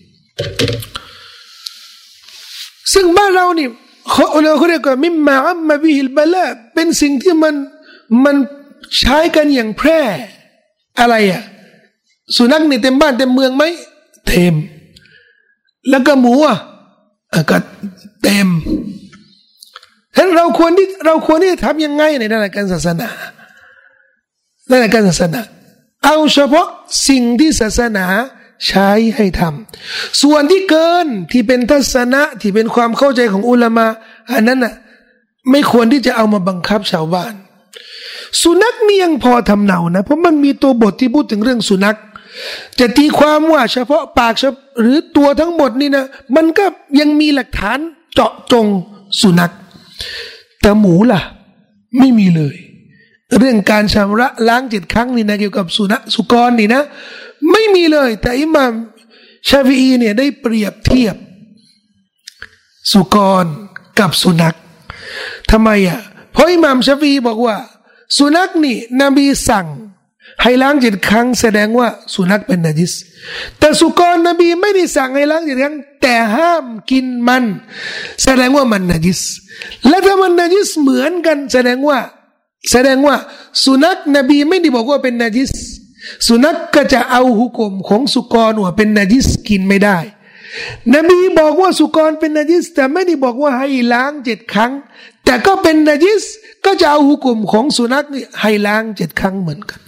ซึ่งบ้านเรานี่เขาเขาเรียกว่ามิมมาอัมมาบิฮิลบะลาเป็นสิ่งที่มันมันใช้กันอย่างแพร่อะไรอ่ะสุนัขนี่เต็มบ้านเต็มเมืองไหมเต็มแล้วก็หมูอ่ะก็เต็มฉะนั้นเราควรที่เราควรที่จะทำยังไงในด้านการศาสนาด้านการศาสนาเอาเฉพาะสิ่งที่ศาสนาใช้ให้ทำส่วนที่เกินที่เป็นทัศนะที่เป็นความเข้าใจของอุลามะอันนั้นน่ะไม่ควรที่จะเอามาบังคับชาวบ้านสุนัขนี่ยังพอทำเนานะเพราะมันมีตัวบทที่พูดถึงเรื่องสุนัขจะตีความว่าเฉพาะปากหรือตัวทั้งหมดนี่นะมันก็ยังมีหลักฐานเจาะจงสุนัขแต่หมูล่ะไม่มีเลยเรื่องการชำระล้างเจ็ดครั้งนี่นะเกี่ยวกับสุนัขสุกรนี่นะไม่มีเลยแต่อิหม่ามชาฟีอีเนี่ยได้เปรียบเทียบสุกรกับสุนัขทำไมอ่ะเพราะอิหม่ามชาฟีอีบอกว่าสุนัขนี่นบีสั่งให้ล้างเจ็ดครั้งแสดงว่าสุนัขเป็นนาจิสแต่สุกรนบีไม่ได้สั่งให้ล้างเจ็ดครั้งแต่ห้ามกินมันแสดงว่ามันนาจิสและถ้ามันนาจิสเหมือนกันแสดงว่าแสดงว่าสุนัขนบีไม่ได้บอกว่าเป็นนาจิสสุนัขก็จะเอาหุกมของสุกรว่าเป็นนาจิสกินไม่ได้นบีบอกว่าสุกรเป็นนาจิสแต่ไม่ได้บอกว่าให้ล้างเจ็ดครั้งแต่ก็เป็นนาจิสก็จะเอาหุกมของสุนัขนี่ให้ล้างเจ็ดครั้งเหมือนกัน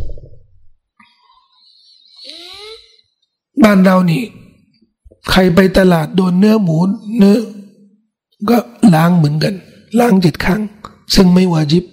บ้านเรานี่ใครไปตลาดโดนเนื้อหมูเนื้อก็ล้างเหมือนกันล้างเจ็ดครั้งซึ่งไม่วาญิบ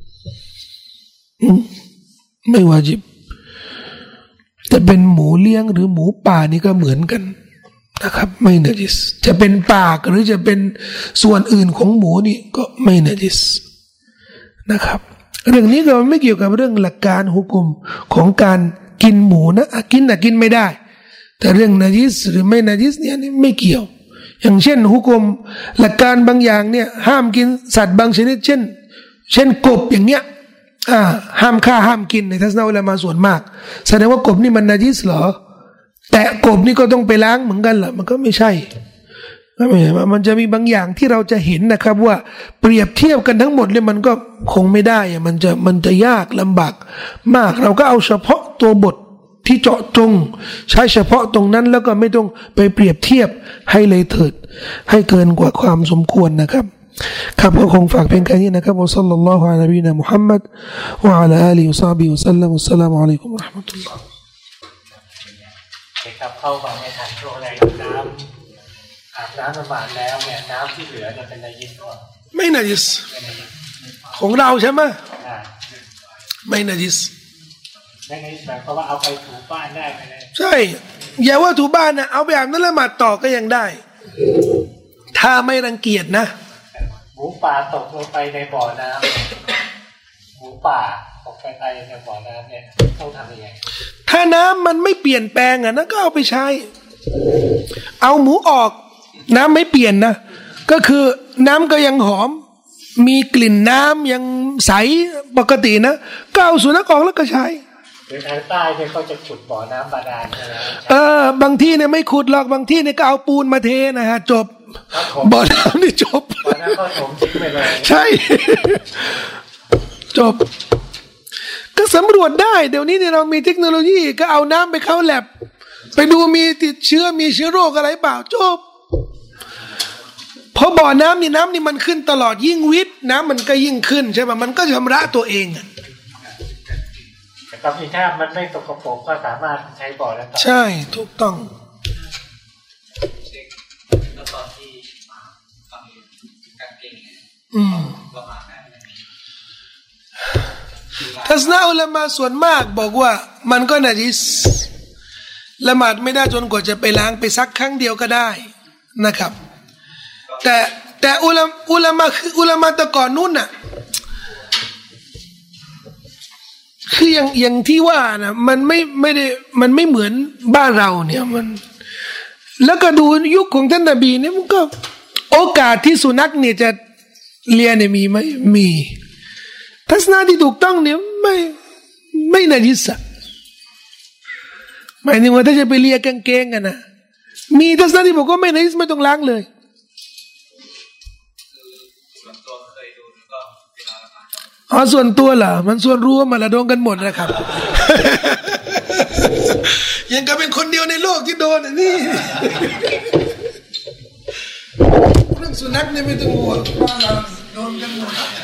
ไม่วาญิบจะเป็นหมูเลี้ยงหรือหมูป่านี่ก็เหมือนกันนะครับไม่นาจิสจะเป็นปากหรือจะเป็นส่วนอื่นของหมูนี่ก็ไม่นาจิสนะครับเรื่องนี้ก็ไม่เกี่ยวกับเรื่องหลักการหุกุมของการกินหมูนะกินนะกินไม่ได้แต่เรื่องนาจิสหรือไม่นาจิสเนี่ยไม่เกี่ยวอย่างเช่นหุกุมหลักการบางอย่างเนี่ยห้ามกินสัตว์บางชนิดเช่นเช่นกบอย่างเงี้ยอ่าห้ามฆ่าห้ามกินในทัศนะอุลามะส่วนมากแสดงว่ากบนี่มันนาจิสเหรอแต่กบนี่ก็ต้องไปล้างเหมือนกันเหรอมันก็ไม่ใช่มันจะมีบางอย่างที่เราจะเห็นนะครับว่าเปรียบเทียบกันทั้งหมดเนี่ยมันก็คงไม่ได้มันจะมันจะยากลำบากมากเราก็เอาเฉพาะตัวบทที่เจาะจงใช้เฉพาะตรงนั้นแล้วก็ไม่ต้องไปเปรียบเทียบให้เลยเถิดให้เกินกว่าความสมควรนะครับครับก็คงฝากเพียงแค่นี้นะครับวะซัลลัลลอฮุอะลัยฮิวะซัลลัมมุฮัมมัดวะอะลาอาลีฮิวะซอฮบิฮิวะซัลลัมอัสสลามุอะลัยกุมวะเราะห์มะตุลลอฮ์ครับเข้ามาในทันช่วงแรกน้ำอาบน้ำประมาณแล้วเนี่ยน้ำที่เหลือจะเป็นนาจิสก็ไม่นาจิสของเราใช่ไหมไม่นาจิสไม่นาจิสหมายความว่าเอาไปถูบ้านได้ไหมใช่อย่าว่าถูบ้านนะเอาไปอาบน้ำละหมาดต่อก็ยังได้ถ้าไม่รังเกียจนะหมูป่าตกลงไปในบ่อน้ำหมูป่าตกไปไปในบ่อน้ำเนี่ยต้องทำยังไงถ้าน้ำมันไม่เปลี่ยนแปลงอ่ะนะก็เอาไปใช้เอาหมูออกน้ำไม่เปลี่ยนนะก็คือน้ำก็ยังหอมมีกลิ่นน้ำยังใสปกตินะก็เอาสุนัขออกแล้วก็ใช้ในทางใต้เนี่ยเขาจะขุดบ่อน้ำบาดาลใช่ไหมเออบางที่เนี่ยไม่ขุดหรอกบางที่เนี่ยก็เอาปูนมาเทนะฮะจบบ่อน้ำนี่จบบ่อน้ำก็ถมทิ้งไปเลยใช่จบก็สำรวจได้เดี๋ยวนี้เนี่ยเรามีเทคโนโลยีก็เอาน้ำไปเข้าแลบไปดูมีติดเชื้อมีเชื้อโรคอะไรเปล่าจบเพราะบ่อน้ำนี่น้ำนี่มันขึ้นตลอดยิ่งวิทย์น้ำมันก็ยิ่งขึ้นใช่ป่ะมันก็ชำระตัวเองอ่ะแต่ตอนนี้ถ้ามันไม่ตกกระป๋องก็สามารถใช้บ่อได้ต่อใช่ถูกต้องอืมทัศนะอุลามะส่วนมากบอกว่ามันก็นาจิสละหมาดไม่ได้จนกว่าจะไปล้างไปซักครั้งเดียวก็ได้นะครับแต่แต่อุลามะอุลามะคืออุลามะแต่ก่อนนู้นน่ะคืออย่างอย่างที่ว่านะมันไม่ไม่ได้มันไม่เหมือนบ้านเราเนี่ยมันแล้วก็ดูยุคของท่านนบีเนี่ยมันก็โอกาสที่สุนัขเนี่ยจะเลียเนี่ยมีไหมมีทัศนะที่ถูกต้องเนี่ยไม่ไม่นาจิสหมายถึงว่าถ้าจะไปเลียกางเกงกันนะมีทัศนะที่บอกว่าไม่นาจิสไม่ต้องล้างเลยอ๋อส่วนตัวเหรอมันส่วนรวมมาละโดนกันหมดนะครับยังก็เป็นคนเดียวในโลกที่โดนนี่เรื่องสุนัขเนี่ยไม่ต้องห่วงโดนกันหมด